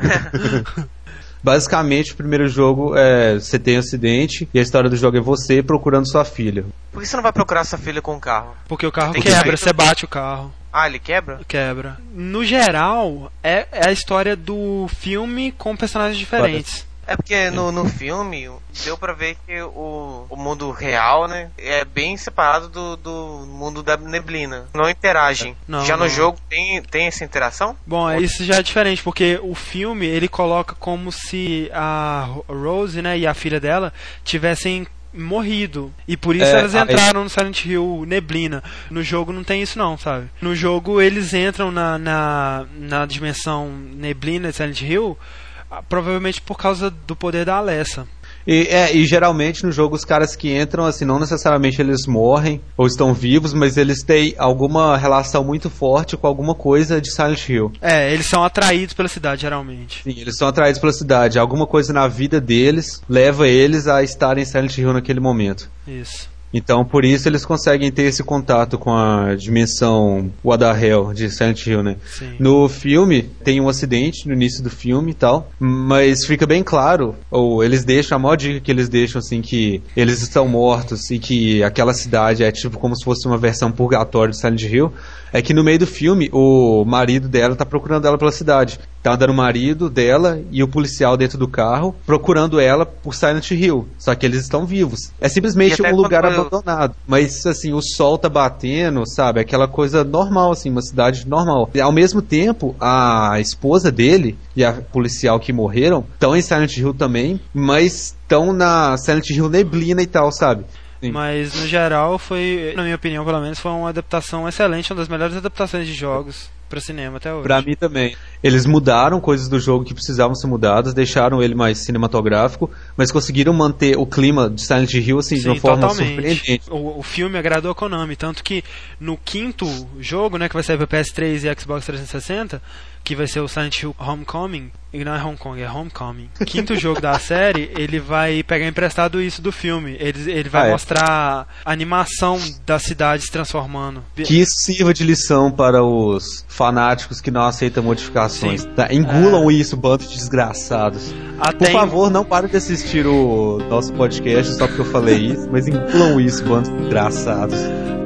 [SPEAKER 1] Basicamente, o primeiro jogo é você tem um acidente e a história do jogo é você procurando sua filha.
[SPEAKER 3] Por que você não vai procurar sua filha com o carro?
[SPEAKER 2] Porque o carro
[SPEAKER 3] Tem que
[SPEAKER 2] quebra,
[SPEAKER 3] ver.
[SPEAKER 2] você bate o carro.
[SPEAKER 3] Ah, ele quebra?
[SPEAKER 2] Quebra. No geral, é, é a história do filme com personagens diferentes.
[SPEAKER 3] É porque no, no filme deu pra ver que o, o mundo real, né, é bem separado do, do mundo da neblina. Não interagem.
[SPEAKER 2] Não,
[SPEAKER 3] já
[SPEAKER 2] não.
[SPEAKER 3] no jogo tem, tem essa interação?
[SPEAKER 2] Bom, isso já é diferente, porque o filme ele coloca como se a Rose, né, e a filha dela tivessem morrido. E por isso
[SPEAKER 1] É,
[SPEAKER 2] elas
[SPEAKER 1] aí-
[SPEAKER 2] entraram no Silent Hill Neblina. No jogo não tem isso não, sabe? No jogo eles entram na, na, na dimensão Neblina de Silent Hill, ah, provavelmente por causa do poder da Alessa.
[SPEAKER 1] E, é, e geralmente no jogo os caras que entram, assim, não necessariamente eles morrem ou estão vivos, mas eles têm alguma relação muito forte com alguma coisa de Silent Hill.
[SPEAKER 2] É, eles são atraídos pela cidade, geralmente.
[SPEAKER 1] Sim, eles são atraídos pela cidade. Alguma coisa na vida deles leva eles a estarem em Silent Hill naquele momento.
[SPEAKER 2] Isso.
[SPEAKER 1] Então, por isso eles conseguem ter esse contato com a dimensão What the Hell de Silent Hill, né?
[SPEAKER 2] Sim.
[SPEAKER 1] No filme, tem um acidente no início do filme e tal, mas fica bem claro, ou eles deixam, a maior dica que eles deixam, assim, que eles estão mortos e que aquela cidade é tipo como se fosse uma versão purgatória de Silent Hill, é que no meio do filme, o marido dela tá procurando ela pela cidade. Tá andando o marido dela e o policial dentro do carro, procurando ela por Silent Hill. Só que eles estão vivos. É simplesmente
[SPEAKER 3] E até
[SPEAKER 1] um lugar
[SPEAKER 3] quando eu-
[SPEAKER 1] abandonado. Mas, assim, o sol tá batendo, sabe? Aquela coisa normal, assim, uma cidade normal. E, ao mesmo tempo, a esposa dele e a policial que morreram estão em Silent Hill também, mas estão na Silent Hill Neblina e tal, sabe? Sim.
[SPEAKER 2] Mas no geral foi, na minha opinião pelo menos, foi uma adaptação excelente, uma das melhores adaptações de jogos pra cinema até hoje.
[SPEAKER 1] Pra mim também. Eles mudaram coisas do jogo que precisavam ser mudadas, deixaram ele mais cinematográfico, mas conseguiram manter o clima de Silent Hill assim, de uma
[SPEAKER 2] Sim,
[SPEAKER 1] forma
[SPEAKER 2] totalmente.
[SPEAKER 1] surpreendente.
[SPEAKER 2] O, o filme agradou a Konami, tanto que no quinto jogo, né, que vai sair pra P S três e Xbox trezentos e sessenta, que vai ser o Silent Hill Homecoming, e não é Hong Kong, é Homecoming. Quinto jogo da série, ele vai pegar emprestado isso do filme. Ele, ele vai
[SPEAKER 1] Ah, é?
[SPEAKER 2] mostrar a animação da cidade se transformando.
[SPEAKER 1] Que isso sirva de lição para os fanáticos que não aceitam modificações.
[SPEAKER 2] Sim.
[SPEAKER 1] Tá? Engulam isso, bando de desgraçados.
[SPEAKER 2] Até
[SPEAKER 1] Por favor, não parem de assistir o nosso podcast só porque eu falei isso, mas engulam isso, bando de desgraçados.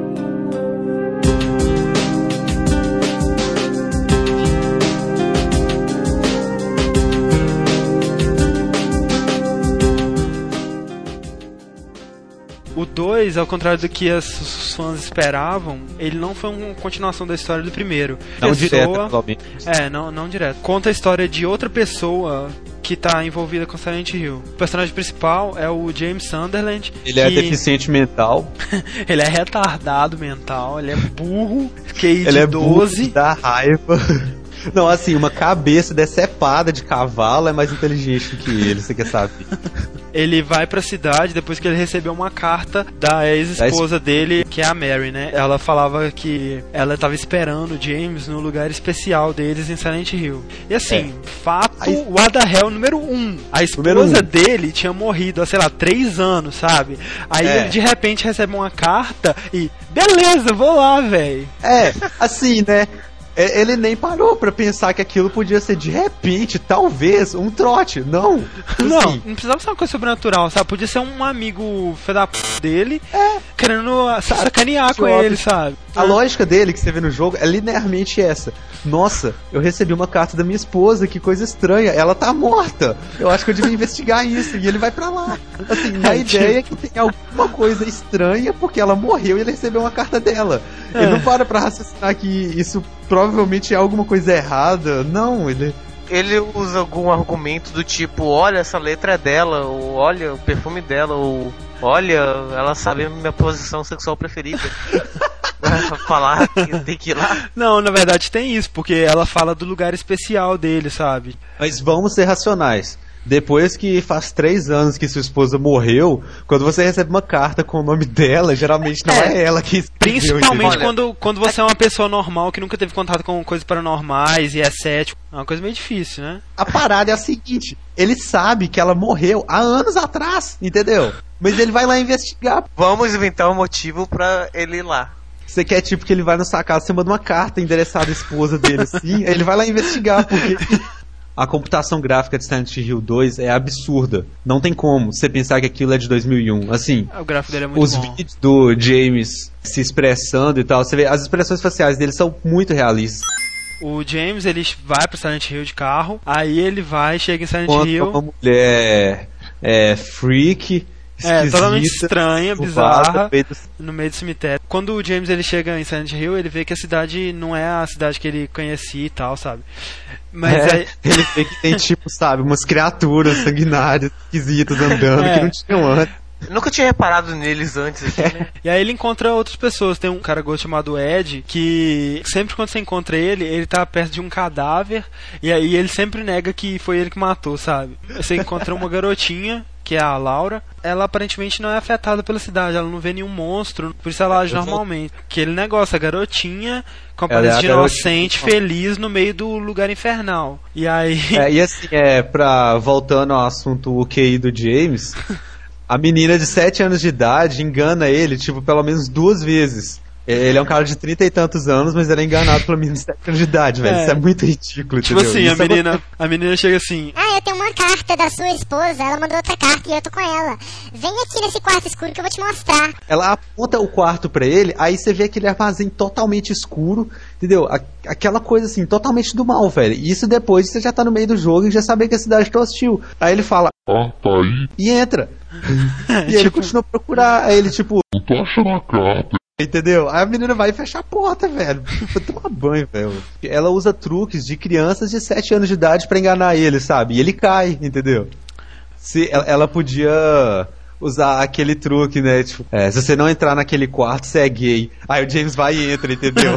[SPEAKER 2] O dois, ao contrário do que as- os fãs esperavam, ele não foi uma continuação da história do primeiro.
[SPEAKER 1] Não
[SPEAKER 2] Pessoa-
[SPEAKER 1] direto, pelo menos.
[SPEAKER 2] É, não, não direto. Conta a história de outra pessoa que tá envolvida com Silent Hill. O personagem principal é o James Sunderland.
[SPEAKER 1] Ele é
[SPEAKER 2] que-
[SPEAKER 1] deficiente mental.
[SPEAKER 2] Ele é retardado mental, ele é burro, Q I de
[SPEAKER 1] Ele é burro,
[SPEAKER 2] doze.
[SPEAKER 1] dá raiva. Não, assim, uma cabeça decepada de cavalo é mais inteligente do que ele, você quer saber.
[SPEAKER 2] Ele vai pra cidade depois que ele recebeu uma carta da ex-esposa dele, que é a Mary, né? Ela falava que ela tava esperando o James no lugar especial deles em Silent Hill. E assim, fato,
[SPEAKER 1] Aí-
[SPEAKER 2] what the hell número um. A esposa
[SPEAKER 1] Número um.
[SPEAKER 2] dele tinha morrido há, sei lá, três anos, sabe? Aí
[SPEAKER 1] É.
[SPEAKER 2] ele de repente recebe uma carta e, beleza, vou lá, velho.
[SPEAKER 1] É, assim, né? É, Ele nem parou pra pensar que aquilo podia ser de repente, talvez, um trote. Não.
[SPEAKER 2] Não,
[SPEAKER 1] Assim,
[SPEAKER 2] não precisava ser uma coisa sobrenatural, sabe? Podia ser um amigo fé da p dele querendo sa- sacanear com
[SPEAKER 1] idiota.
[SPEAKER 2] ele, sabe?
[SPEAKER 1] a lógica dele que você vê no jogo é linearmente essa. Nossa, eu recebi uma carta da minha esposa, que coisa estranha. Ela tá morta. Eu acho que eu devia investigar isso. E ele vai pra lá. Assim, na
[SPEAKER 2] É,
[SPEAKER 1] ideia é que tem alguma coisa estranha porque ela morreu e ele recebeu uma carta dela. Ele
[SPEAKER 2] É.
[SPEAKER 1] não para pra raciocinar que isso provavelmente é alguma coisa errada. Não, ele...
[SPEAKER 3] Ele usa algum argumento do tipo, olha, essa letra é dela, ou olha, o perfume dela, ou olha, ela sabe a minha posição sexual preferida. Pra falar que tem que ir lá.
[SPEAKER 2] Não, na verdade tem isso, porque ela fala do lugar especial dele, sabe?
[SPEAKER 1] Mas vamos ser racionais. Depois que faz três anos que sua esposa morreu, quando você recebe uma carta com o nome dela, geralmente não é, é ela que escreveu.
[SPEAKER 2] Principalmente quando, quando você é uma pessoa normal que nunca teve contato com coisas paranormais e é cético. É uma coisa meio difícil, né?
[SPEAKER 1] A parada é a seguinte, ele sabe que ela morreu há anos atrás, entendeu? Mas ele vai lá investigar.
[SPEAKER 3] Vamos inventar um motivo pra ele ir lá.
[SPEAKER 1] Você quer, tipo, que ele vai na sua casa, você manda uma carta endereçada à esposa dele, assim, ele vai lá investigar, porque... A computação gráfica de Silent Hill dois é absurda. Não tem como você pensar que aquilo é de dois mil e um. Assim,
[SPEAKER 2] o gráfico dele é muito
[SPEAKER 1] os
[SPEAKER 2] bom.
[SPEAKER 1] Vídeos do James se expressando e tal, você vê, as expressões faciais dele são muito realistas.
[SPEAKER 2] O James, ele vai pro Silent Hill de carro, aí ele vai, chega em Silent
[SPEAKER 1] Quanto
[SPEAKER 2] Hill...
[SPEAKER 1] uma mulher é, freak...
[SPEAKER 2] É, totalmente estranha, bizarra,
[SPEAKER 1] do...
[SPEAKER 2] no meio do cemitério. Quando o James ele chega em Silent Hill, ele vê que a cidade não é a cidade que ele conhecia e tal, sabe? Mas
[SPEAKER 1] é,
[SPEAKER 2] aí...
[SPEAKER 1] ele vê que tem, tipo, sabe, umas criaturas sanguinárias, esquisitas andando, é. que não tinham antes.
[SPEAKER 3] Eu nunca tinha reparado neles antes aqui, né?
[SPEAKER 2] E aí ele encontra outras pessoas. Tem um cara gosto chamado Ed, que sempre quando você encontra ele, ele tá perto de um cadáver, e aí ele sempre nega que foi ele que matou, sabe? Você encontra uma garotinha, que é a Laura. Ela aparentemente não é afetada pela cidade, ela não vê nenhum monstro, por isso ela age normalmente. Aquele negócio, a garotinha com a aparência de inocente, feliz no meio do lugar infernal. E aí...
[SPEAKER 1] É, e assim, é, pra, voltando ao assunto o Q I do James... A menina de sete anos de idade engana ele, tipo, pelo menos duas vezes. Ele é um cara de trinta e tantos anos, mas ele é enganado pela menina de sete anos de idade, velho. É. Isso é muito ridículo,
[SPEAKER 2] tipo
[SPEAKER 1] entendeu?
[SPEAKER 2] Tipo assim,
[SPEAKER 1] Isso
[SPEAKER 2] a menina,
[SPEAKER 1] é uma...
[SPEAKER 2] a menina chega assim...
[SPEAKER 5] Ah, eu tenho uma carta da sua esposa, ela mandou outra carta e eu tô com ela. Vem aqui nesse quarto escuro que eu vou te mostrar.
[SPEAKER 1] Ela aponta o quarto pra ele, aí você vê aquele armazém totalmente escuro, entendeu? Aquela coisa assim, totalmente do mal, velho. E isso depois você já tá no meio do jogo e já sabe que a cidade tá hostil. Aí ele fala...
[SPEAKER 6] Ah, tá aí.
[SPEAKER 1] E entra. E tipo... ele continua a procurar, aí ele tipo...
[SPEAKER 6] Eu tô achando a carta.
[SPEAKER 1] Entendeu? Aí a menina vai fechar a porta, velho. Toma banho, velho. Ela usa truques de crianças de sete anos de idade pra enganar ele, sabe? E ele cai, entendeu? Se ela, ela podia usar aquele truque, né? Tipo, é, se você não entrar naquele quarto, você é gay. Aí o James vai e entra, entendeu?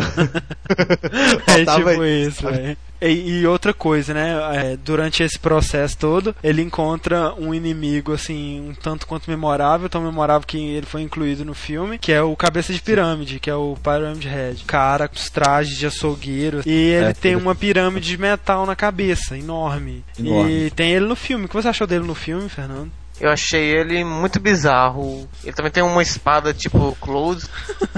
[SPEAKER 2] É tipo isso, velho. E, e outra coisa, né? É, durante esse processo todo, ele encontra um inimigo, assim, um tanto quanto memorável, tão memorável que ele foi incluído no filme, que é o Cabeça de Pirâmide, que é o Pyramid Head. Cara com os trajes de açougueiro. E ele é, tem uma pirâmide de metal na cabeça, enorme. enorme. E tem ele no filme. O que você achou dele no filme, Fernando?
[SPEAKER 3] Eu achei ele muito bizarro. Ele também tem uma espada tipo Close.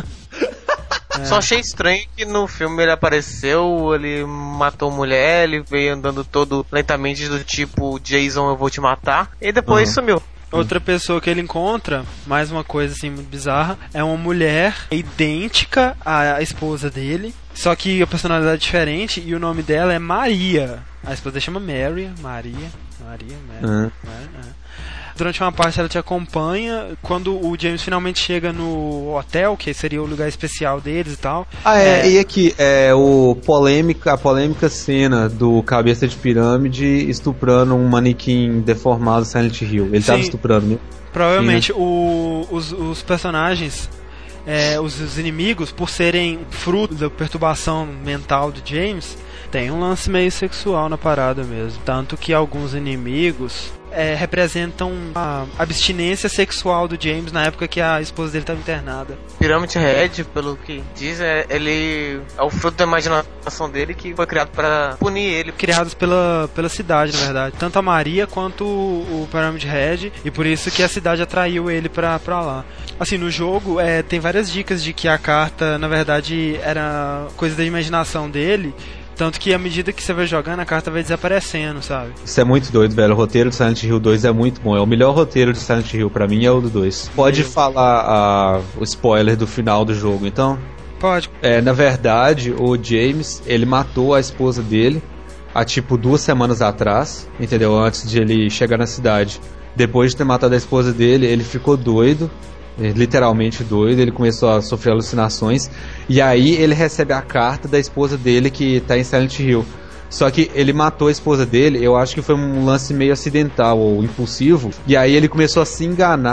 [SPEAKER 3] É. Só achei estranho que no filme ele apareceu, ele matou mulher, ele veio andando todo lentamente do tipo Jason, eu vou te matar, e depois uhum. sumiu.
[SPEAKER 2] Outra pessoa que ele encontra, mais uma coisa assim muito bizarra, é uma mulher idêntica à esposa dele, só que a personalidade é diferente e o nome dela é Maria. A esposa dele chama Mary, Maria, Maria, Mary,
[SPEAKER 1] uhum.
[SPEAKER 2] Mary, é. Durante uma parte ela te acompanha. Quando o James finalmente chega no hotel, que seria o lugar especial deles e tal.
[SPEAKER 1] Ah, é, é... e aqui, é o polêmica, a polêmica cena do Cabeça de Pirâmide estuprando um manequim deformado Silent Hill. Ele Sim, tava estuprando, né?
[SPEAKER 2] Provavelmente. Sim, né? o, os, os personagens, é, os, os inimigos, por serem fruto da perturbação mental do James, tem um lance meio sexual na parada mesmo. Tanto que alguns inimigos... É, representam a abstinência sexual do James na época que a esposa dele estava internada.
[SPEAKER 3] Pyramid Head, pelo que diz, é, ele é o fruto da imaginação dele que foi criado para punir ele.
[SPEAKER 2] Criados pela, pela cidade, na verdade. Tanto a Maria quanto o, o Pyramid Head, e por isso que a cidade atraiu ele pra, pra lá. Assim, no jogo é, tem várias dicas de que a carta, na verdade, era coisa da imaginação dele. Tanto que à medida que você vai jogando, a carta vai desaparecendo, sabe?
[SPEAKER 1] Isso é muito doido, velho. O roteiro de Silent Hill dois é muito bom. É o melhor roteiro de Silent Hill, pra mim, é o do dois. Pode Meu. falar a, o spoiler do final do jogo, então?
[SPEAKER 2] Pode.
[SPEAKER 1] É, na verdade, o James, ele matou a esposa dele há, tipo, duas semanas atrás, entendeu? Antes de ele chegar na cidade. Depois de ter matado a esposa dele, ele ficou doido. Literalmente doido, ele começou a sofrer alucinações. E aí ele recebe a carta da esposa dele que tá em Silent Hill. Só que ele matou a esposa dele, eu acho que foi um lance meio acidental ou impulsivo. E aí ele começou a se enganar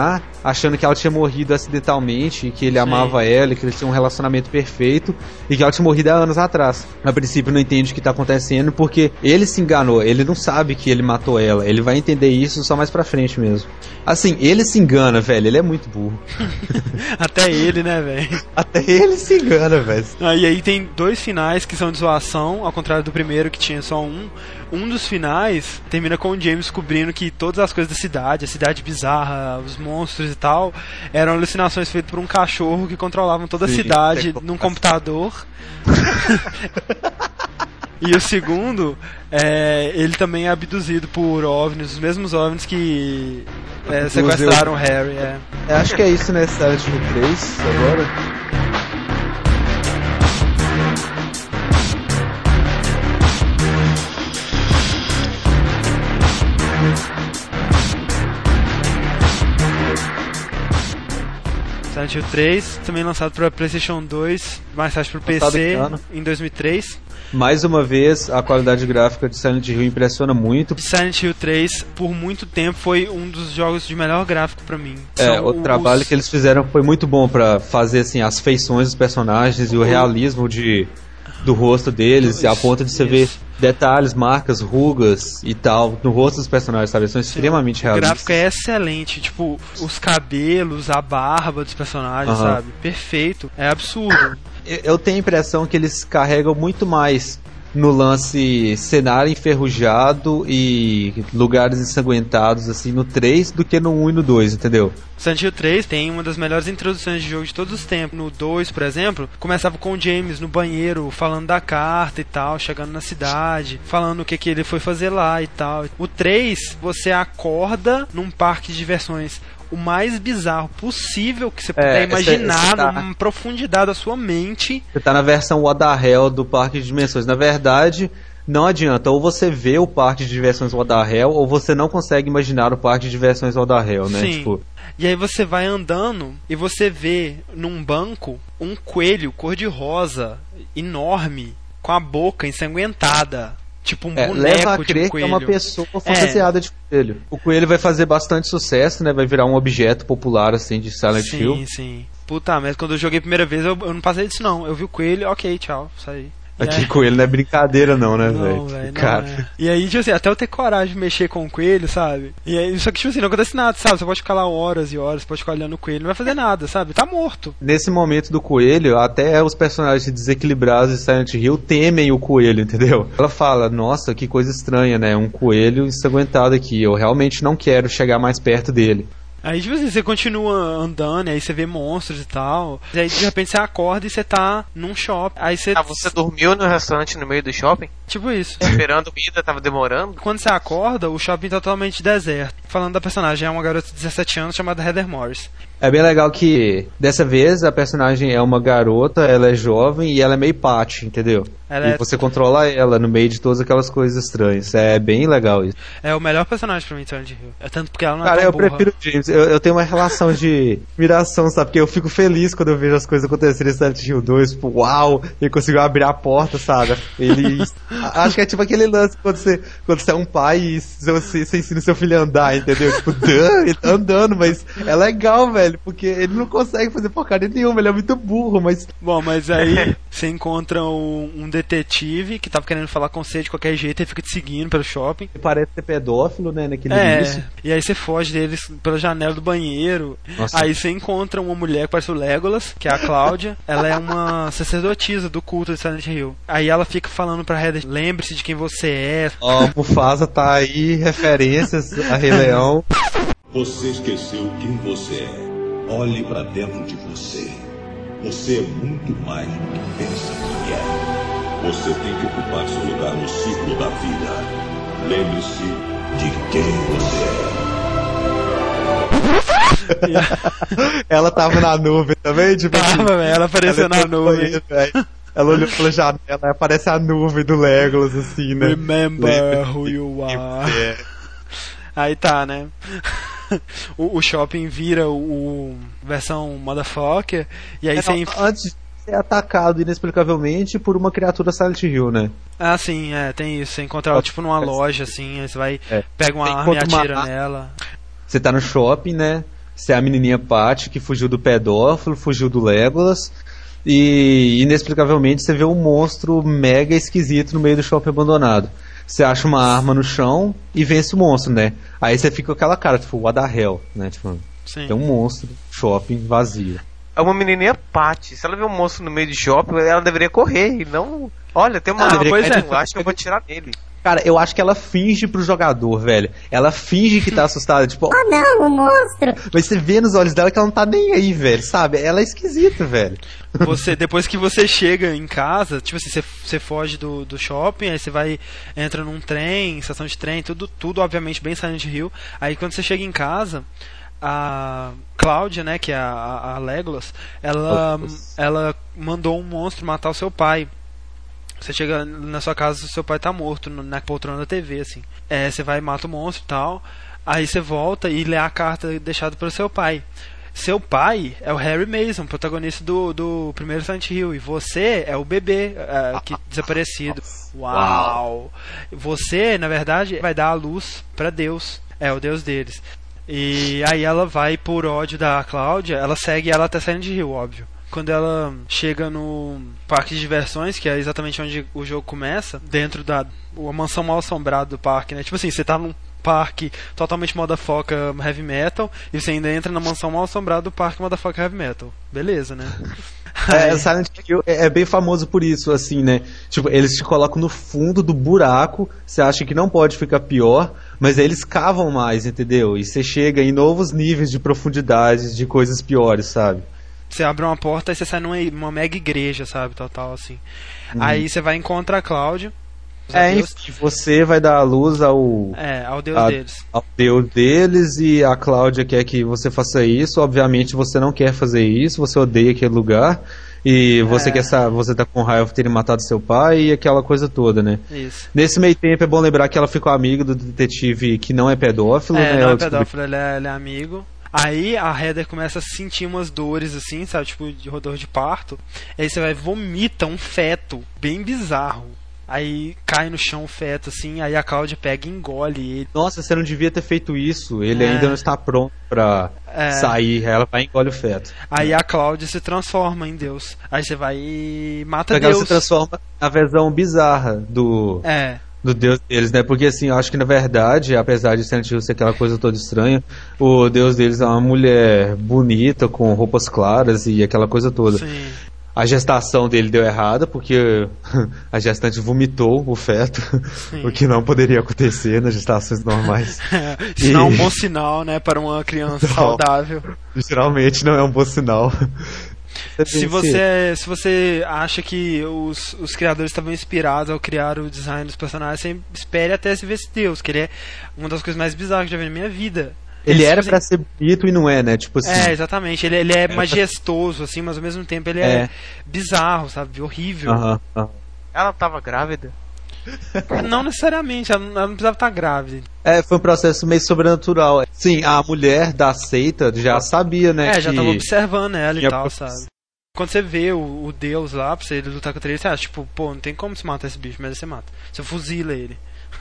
[SPEAKER 1] achando que ela tinha morrido acidentalmente, que ele
[SPEAKER 2] Sim.
[SPEAKER 1] amava ela, que eles tinham um relacionamento perfeito e que ela tinha morrido há anos atrás. A princípio não entende o que tá acontecendo porque ele se enganou, ele não sabe que ele matou ela, ele vai entender isso só mais pra frente mesmo. Assim, ele se engana, velho, ele é muito burro.
[SPEAKER 2] Até ele, né, velho?
[SPEAKER 1] Até ele se engana, velho.
[SPEAKER 2] Ah, e aí tem dois finais que são de zoação, ao contrário do primeiro que tinha só um. Um dos finais termina com o James descobrindo que todas as coisas da cidade, a cidade bizarra, os monstros e tal, eram alucinações feitas por um cachorro que controlavam toda a
[SPEAKER 1] Sim,
[SPEAKER 2] cidade
[SPEAKER 1] é
[SPEAKER 2] num computador. E o segundo, é, ele também é abduzido por OVNIs, os mesmos OVNIs que é, sequestraram o Harry. É.
[SPEAKER 1] Eu acho que é isso, né? Silent Hill três agora.
[SPEAKER 2] Silent Hill três, também lançado para PlayStation dois, mais tarde para o P C em dois mil e três.
[SPEAKER 1] Mais uma vez, a qualidade gráfica de Silent Hill impressiona muito.
[SPEAKER 2] Silent Hill três, por muito tempo, foi um dos jogos de melhor gráfico pra mim.
[SPEAKER 1] É,
[SPEAKER 2] São
[SPEAKER 1] o
[SPEAKER 2] os...
[SPEAKER 1] trabalho que eles fizeram foi muito bom pra fazer assim, as feições dos personagens e o realismo de, do rosto deles, isso, a ponto de você isso. ver detalhes, marcas, rugas e tal no rosto dos personagens, sabe? Eles são extremamente realistas.
[SPEAKER 2] O gráfico é excelente, tipo, os cabelos, a barba dos personagens, uhum. sabe? Perfeito, é absurdo.
[SPEAKER 1] Eu tenho a impressão que eles carregam muito mais no lance cenário enferrujado e lugares ensanguentados assim no três do que no um e no dois, entendeu?
[SPEAKER 2] Silent Hill três tem uma das melhores introduções de jogo de todos os tempos. No dois, por exemplo, começava com o James no banheiro falando da carta e tal, chegando na cidade, falando o que, que ele foi fazer lá e tal. O três, você acorda num parque de diversões o mais bizarro possível que você puder é, imaginar, tá... numa profundidade da sua mente.
[SPEAKER 1] Você tá na versão What the Hell do parque de dimensões. Na verdade, não adianta. Ou você vê o parque de diversões What the Hell, ou você não consegue imaginar o parque de diversões What the Hell, né?
[SPEAKER 2] Sim.
[SPEAKER 1] Tipo...
[SPEAKER 2] E aí você vai andando e você vê num banco um coelho cor-de-rosa enorme, com a boca ensanguentada. Tipo um
[SPEAKER 1] é,
[SPEAKER 2] boneco
[SPEAKER 1] leva a
[SPEAKER 2] de
[SPEAKER 1] crer
[SPEAKER 2] um coelho.
[SPEAKER 1] Que é uma pessoa fantasiada é. de coelho. O coelho vai fazer bastante sucesso, né? Vai virar um objeto popular, assim, de Silent
[SPEAKER 2] sim,
[SPEAKER 1] Hill.
[SPEAKER 2] Sim, sim. Puta, mas quando eu joguei a primeira vez, eu, eu não passei disso, não. Eu vi o coelho, ok, tchau, saí.
[SPEAKER 1] Aqui é. coelho não é brincadeira não, né,
[SPEAKER 2] velho?
[SPEAKER 1] Não,
[SPEAKER 2] cara. É. E aí, tipo assim, até eu ter coragem de mexer com o coelho, sabe? E aí, só que, tipo assim, não acontece nada, sabe? Você pode ficar lá horas e horas, pode ficar olhando o coelho, não vai fazer nada, sabe? Tá morto.
[SPEAKER 1] Nesse momento do coelho, até os personagens desequilibrados de Silent Hill temem o coelho, entendeu? Ela fala, nossa, que coisa estranha, né? Um coelho ensanguentado aqui, eu realmente não quero chegar mais perto dele.
[SPEAKER 2] Aí, tipo assim, você continua andando, aí você vê monstros e tal. E aí, de repente, você acorda e você tá num shopping. Aí você...
[SPEAKER 3] Ah, você dormiu no restaurante no meio do shopping?
[SPEAKER 2] Tipo isso.
[SPEAKER 3] Esperando comida, tava demorando?
[SPEAKER 2] Quando você acorda, o shopping tá totalmente deserto. Falando da personagem, é uma garota de dezessete anos chamada Heather Morris.
[SPEAKER 1] É bem legal que, dessa vez, a personagem é uma garota, ela é jovem e ela é meio pate, entendeu? Ela e é... você controla ela no meio de todas aquelas coisas estranhas. É bem legal isso.
[SPEAKER 2] É o melhor personagem pra mim, Silent Hill. É tanto porque ela não
[SPEAKER 1] Cara,
[SPEAKER 2] é tão
[SPEAKER 1] eu
[SPEAKER 2] burra.
[SPEAKER 1] prefiro o James. Eu, eu tenho uma relação de admiração, sabe? Porque eu fico feliz quando eu vejo as coisas acontecerem em Silent Hill dois. Tipo, uau! Ele conseguiu abrir a porta, sabe? Ele... Acho que é tipo aquele lance quando você, quando você é um pai e você, você ensina seu filho a andar, entendeu? Tipo, duh, ele tá andando, mas é legal, velho. Porque ele não consegue fazer porcaria nenhuma, ele é muito burro, mas...
[SPEAKER 2] Bom, mas aí você encontra um, um detetive que tava querendo falar com você de qualquer jeito, ele fica te seguindo pelo shopping.
[SPEAKER 1] Ele parece ser pedófilo, né, naquele
[SPEAKER 2] é,
[SPEAKER 1] início.
[SPEAKER 2] E aí você foge deles pela janela do banheiro. Nossa. Aí você encontra uma mulher que parece o Legolas, que é a Cláudia. Ela é uma sacerdotisa do culto de Silent Hill. Aí ela fica falando pra Heather, lembre-se de quem você é.
[SPEAKER 1] Ó, oh, Mufasa tá aí, referências a Rei Leão.
[SPEAKER 7] Você esqueceu quem você é. Olhe para dentro de você. Você é muito mais do que pensa que é. Você tem que ocupar seu lugar no ciclo da vida. Lembre-se de quem você
[SPEAKER 1] é. Ela tava na nuvem também? Tipo
[SPEAKER 2] tava, assim, véio, ela apareceu ela na nuvem.
[SPEAKER 1] Aí, ela olhou pela janela e aparece a nuvem do Legolas, assim, né?
[SPEAKER 2] Remember who you are. É. Aí tá, né? O, o shopping vira o, o versão motherfucker e aí
[SPEAKER 1] é,
[SPEAKER 2] você...
[SPEAKER 1] Não, antes de ser atacado inexplicavelmente por uma criatura Silent Hill, né?
[SPEAKER 2] Ah, sim, é, tem isso. Você encontra ela tipo numa loja, assim, aí você vai, é. pega uma arma e atira uma... nela.
[SPEAKER 1] Você tá no shopping, né? Você é a menininha Patty que fugiu do pedófilo, fugiu do Legolas. E inexplicavelmente você vê um monstro mega esquisito no meio do shopping abandonado. Você acha uma arma no chão e vence o monstro, né? Aí você fica com aquela cara, tipo, what the hell, né? Tipo,
[SPEAKER 2] Sim.
[SPEAKER 1] tem um monstro, shopping vazio.
[SPEAKER 3] É uma menininha Patty. Se ela vê um monstro no meio de shopping, ela deveria correr e não... Olha, tem uma
[SPEAKER 1] Ah,
[SPEAKER 3] arma,
[SPEAKER 1] pois
[SPEAKER 3] eu
[SPEAKER 1] é.
[SPEAKER 3] acho que eu vou tirar nele.
[SPEAKER 1] Cara, eu acho que ela finge pro jogador, velho. Ela finge que tá assustada, tipo...
[SPEAKER 5] Oh não, o monstro!
[SPEAKER 1] Mas você vê nos olhos dela que ela não tá nem aí, velho, sabe? Ela é esquisita, velho.
[SPEAKER 2] Você, depois que você chega em casa, tipo assim, você, você foge do, do shopping, aí você vai, entra num trem, estação de trem, tudo, tudo obviamente bem Silent Hill. Aí quando você chega em casa, a Cláudia, né, que é a, a Legolas, ela, ela mandou um monstro matar o seu pai. Você chega na sua casa, seu pai tá morto na poltrona da T V, assim. É, você vai e mata o monstro e tal. Aí você volta e lê a carta deixada pelo seu pai. Seu pai é o Harry Mason, protagonista do, do primeiro Silent Hill. E você é o bebê é, que, desaparecido. Uau! Você, na verdade, vai dar a luz pra Deus. É o Deus deles. E aí ela vai, por ódio da Cláudia, ela segue ela até Silent Hill, óbvio. Quando ela chega no parque de diversões, que é exatamente onde o jogo começa, dentro da a mansão mal assombrada do parque, né? Tipo assim, você tá num parque totalmente motherfucker heavy metal e você ainda entra na mansão mal assombrada do parque motherfucker heavy metal. Beleza, né?
[SPEAKER 1] É, Silent Hill é bem famoso por isso, assim, né? Tipo, eles te colocam no fundo do buraco, você acha que não pode ficar pior, mas aí eles cavam mais, entendeu? E você chega em novos níveis de profundidade, de coisas piores, sabe?
[SPEAKER 2] Você abre uma porta e você sai numa, numa mega igreja, sabe? Total, assim.
[SPEAKER 1] Uhum.
[SPEAKER 2] Aí você vai encontrar a Cláudia.
[SPEAKER 1] É, enfim, você vai dar a luz ao...
[SPEAKER 2] É, ao Deus
[SPEAKER 1] a,
[SPEAKER 2] deles.
[SPEAKER 1] Ao Deus deles, e a Cláudia quer que você faça isso. Obviamente você não quer fazer isso, você odeia aquele lugar. E você,
[SPEAKER 2] é.
[SPEAKER 1] quer saber, você tá com raiva de terem matado seu pai e aquela coisa toda, né?
[SPEAKER 2] Isso.
[SPEAKER 1] Nesse meio tempo é bom lembrar que ela ficou amiga do detetive que não é pedófilo,
[SPEAKER 2] é,
[SPEAKER 1] né?
[SPEAKER 2] Não
[SPEAKER 1] ela
[SPEAKER 2] é pedófilo, ele é, ele é amigo. Aí a Heather começa a sentir umas dores assim, sabe? Tipo, de dor de parto. Aí você vai vomita um feto bem bizarro. Aí cai no chão o feto, assim, aí a Cláudia pega e engole ele.
[SPEAKER 1] Nossa, você não devia ter feito isso. Ele
[SPEAKER 2] É.
[SPEAKER 1] ainda não está pronto pra
[SPEAKER 2] É.
[SPEAKER 1] sair. Ela vai e engole o feto.
[SPEAKER 2] Aí a Cláudia se transforma em Deus. Aí você vai e mata
[SPEAKER 1] Só que ela
[SPEAKER 2] Deus.
[SPEAKER 1] se transforma na versão bizarra do...
[SPEAKER 2] É.
[SPEAKER 1] do Deus deles, né? Porque assim, eu acho que na verdade, apesar de Silent Hill ser aquela coisa toda estranha, o Deus deles é uma mulher bonita, com roupas claras e aquela coisa toda.
[SPEAKER 2] Sim.
[SPEAKER 1] A gestação dele deu errada, porque a gestante vomitou o feto,
[SPEAKER 2] Sim.
[SPEAKER 1] o que não poderia acontecer nas gestações normais.
[SPEAKER 2] Isso não é um bom sinal, né, para uma criança
[SPEAKER 1] Não.
[SPEAKER 2] saudável.
[SPEAKER 1] Geralmente não é um bom sinal.
[SPEAKER 2] Se você, se você acha que os, os criadores estavam inspirados ao criar o design dos personagens, você espere até se ver esse Deus, que ele é uma das coisas mais bizarras que eu já vi na minha vida.
[SPEAKER 1] Ele
[SPEAKER 2] Eles
[SPEAKER 1] era
[SPEAKER 2] fazem-
[SPEAKER 1] pra ser bonito e não é, né? Tipo assim.
[SPEAKER 2] É, exatamente. Ele, ele é majestoso, assim, mas ao mesmo tempo ele é,
[SPEAKER 1] É.
[SPEAKER 2] bizarro, sabe? Horrível.
[SPEAKER 1] Aham, aham.
[SPEAKER 3] Ela tava grávida?
[SPEAKER 2] Não necessariamente, ela não, ela não precisava estar grávida.
[SPEAKER 1] É, foi um processo meio sobrenatural. Sim, a mulher da seita já sabia, né?
[SPEAKER 2] É, já
[SPEAKER 1] que...
[SPEAKER 2] tava observando ela e
[SPEAKER 1] tinha
[SPEAKER 2] tal,
[SPEAKER 1] prof-
[SPEAKER 2] sabe? Quando você vê o, o Deus lá, pra você lutar contra ele, você acha, tipo, pô, não tem como se matar esse bicho, mas aí você mata. Você fuzila ele.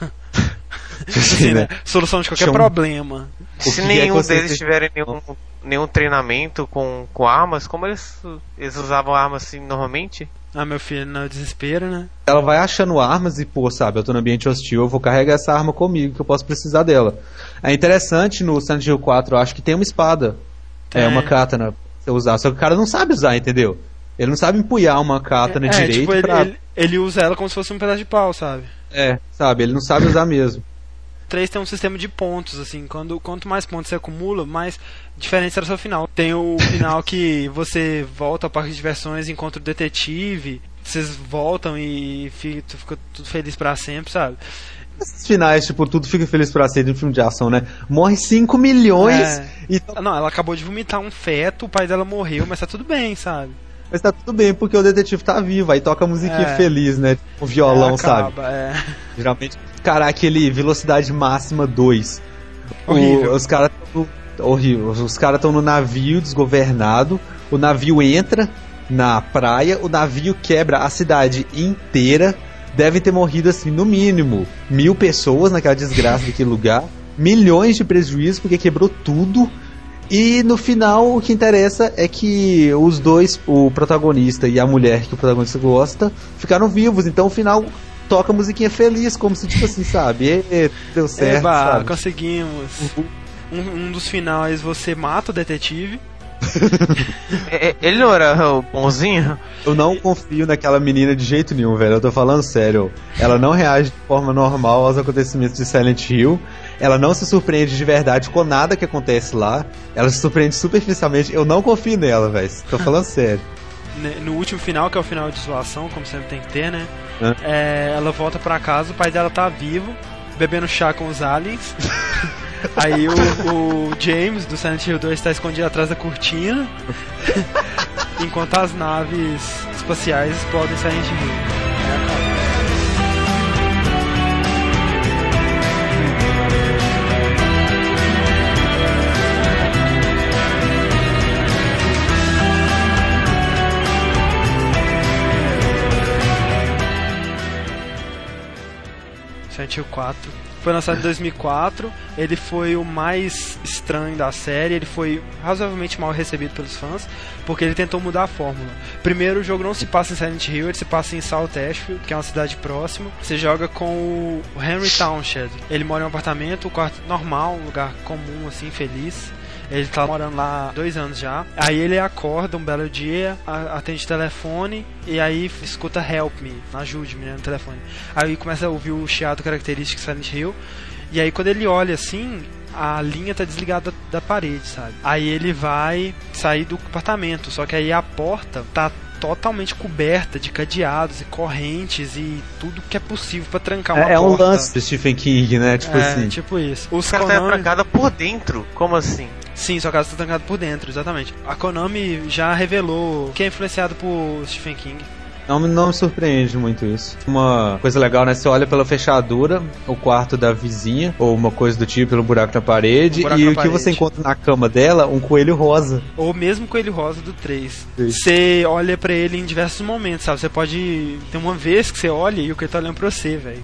[SPEAKER 2] Assim, né? Solução de qualquer
[SPEAKER 1] Tinha um-
[SPEAKER 2] problema.
[SPEAKER 1] O
[SPEAKER 3] Se
[SPEAKER 1] que é
[SPEAKER 3] nenhum
[SPEAKER 1] que você
[SPEAKER 3] deles
[SPEAKER 1] fez?
[SPEAKER 3] tiverem nenhum, nenhum treinamento com, com armas, como eles, eles usavam armas assim normalmente?
[SPEAKER 2] Ah, meu filho, no desespero, né?
[SPEAKER 1] Ela vai achando armas e, pô, sabe, eu tô no ambiente hostil, eu vou carregar essa arma comigo, que eu posso precisar dela. É interessante no Silent Hill quatro, eu acho que tem uma espada.
[SPEAKER 2] Tem.
[SPEAKER 1] É, uma katana pra você usar. Só que o cara não sabe usar, entendeu? Ele não sabe empunhar uma katana
[SPEAKER 2] É,
[SPEAKER 1] direito
[SPEAKER 2] tipo, ele,
[SPEAKER 1] pra...
[SPEAKER 2] ele, ele usa ela como se fosse um pedaço de pau, sabe?
[SPEAKER 1] É, sabe, ele não sabe usar mesmo.
[SPEAKER 2] três tem um sistema de pontos, assim, quando, quanto mais pontos você acumula, mais diferente será o seu final. Tem o final que você volta ao parque de diversões, encontra o detetive, vocês voltam e fica, fica tudo feliz pra sempre, sabe?
[SPEAKER 1] Esses finais, tipo, tudo fica feliz pra ser de um filme de ação, né? Morre cinco milhões
[SPEAKER 2] É.
[SPEAKER 1] e...
[SPEAKER 2] Não, ela acabou de vomitar um feto, o pai dela morreu, mas tá tudo bem, sabe?
[SPEAKER 1] Mas tá tudo bem, porque o detetive tá vivo, aí toca a musiquinha
[SPEAKER 2] É.
[SPEAKER 1] feliz, né? O violão,
[SPEAKER 2] Ela
[SPEAKER 1] sabe?
[SPEAKER 2] acaba, é.
[SPEAKER 1] Geralmente, cara, aquele velocidade máxima dois.
[SPEAKER 2] Horrível.
[SPEAKER 1] O, os caras tão no, horrível. Os caras estão no navio desgovernado. O navio entra na praia, o navio quebra a cidade inteira. Devem ter morrido, assim, no mínimo mil pessoas naquela desgraça daquele lugar. Milhões de prejuízos, porque quebrou tudo. E no final o que interessa é que os dois, o protagonista e a mulher que o protagonista gosta, ficaram vivos. Então o final toca a musiquinha feliz, como se tipo assim, sabe? E, deu certo,
[SPEAKER 2] Eba,
[SPEAKER 1] sabe?
[SPEAKER 2] conseguimos. Um, um dos finais você mata o detetive.
[SPEAKER 3] Ele não era o bonzinho?
[SPEAKER 1] Eu não confio naquela menina de jeito nenhum, velho. Eu tô falando sério. Ela não reage de forma normal aos acontecimentos de Silent Hill. Ela não se surpreende de verdade com nada que acontece lá. Ela se surpreende superficialmente. Eu não confio nela, velho. Tô falando sério.
[SPEAKER 2] No último final, que é o final de zoação, como sempre tem que ter, né? É, ela volta pra casa, o pai dela tá vivo, bebendo chá com os aliens. Aí o, o James, do Silent Hill dois, tá escondido atrás da cortina, enquanto as naves espaciais explodem Silent Hill. É, cara. Silent Hill quatro. Foi lançado em dois mil e quatro, ele foi o mais estranho da série, ele foi razoavelmente mal recebido pelos fãs, porque ele tentou mudar a fórmula. Primeiro, o jogo não se passa em Silent Hill, ele se passa em South Ashfield, que é uma cidade próxima. Você joga com o Henry Townshend. Ele mora em um apartamento, um quarto normal, um lugar comum, assim, feliz. Ele tá morando lá há dois anos já. Aí ele acorda um belo dia, atende o telefone e aí escuta Help Me, ajude-me, né, no telefone. Aí começa a ouvir o chiado característico de Silent Hill. E aí quando ele olha assim, a linha tá desligada da parede, sabe? Aí ele vai sair do apartamento, só que aí a porta tá totalmente coberta de cadeados e correntes e tudo que é possível pra trancar uma
[SPEAKER 1] é,
[SPEAKER 2] porta.
[SPEAKER 1] É um lance do Stephen King, né? Tipo
[SPEAKER 2] é,
[SPEAKER 1] assim.
[SPEAKER 2] tipo isso. Os
[SPEAKER 3] o cara
[SPEAKER 2] Konami...
[SPEAKER 3] tá trancada por dentro? Como assim?
[SPEAKER 2] Sim, sua casa tá trancada por dentro, exatamente. A Konami já revelou que é influenciado por Stephen King.
[SPEAKER 1] Não, não me surpreende muito isso. Uma coisa legal, né? Você olha pela fechadura, o quarto da vizinha, ou uma coisa do tipo, pelo buraco na parede, um buraco e na o parede. Que você encontra na cama dela, um coelho rosa.
[SPEAKER 2] Ou mesmo coelho rosa do três. Você olha pra ele em diversos momentos, sabe? Você pode... Tem uma vez que você olha e o coelho tá olhando pra você, velho.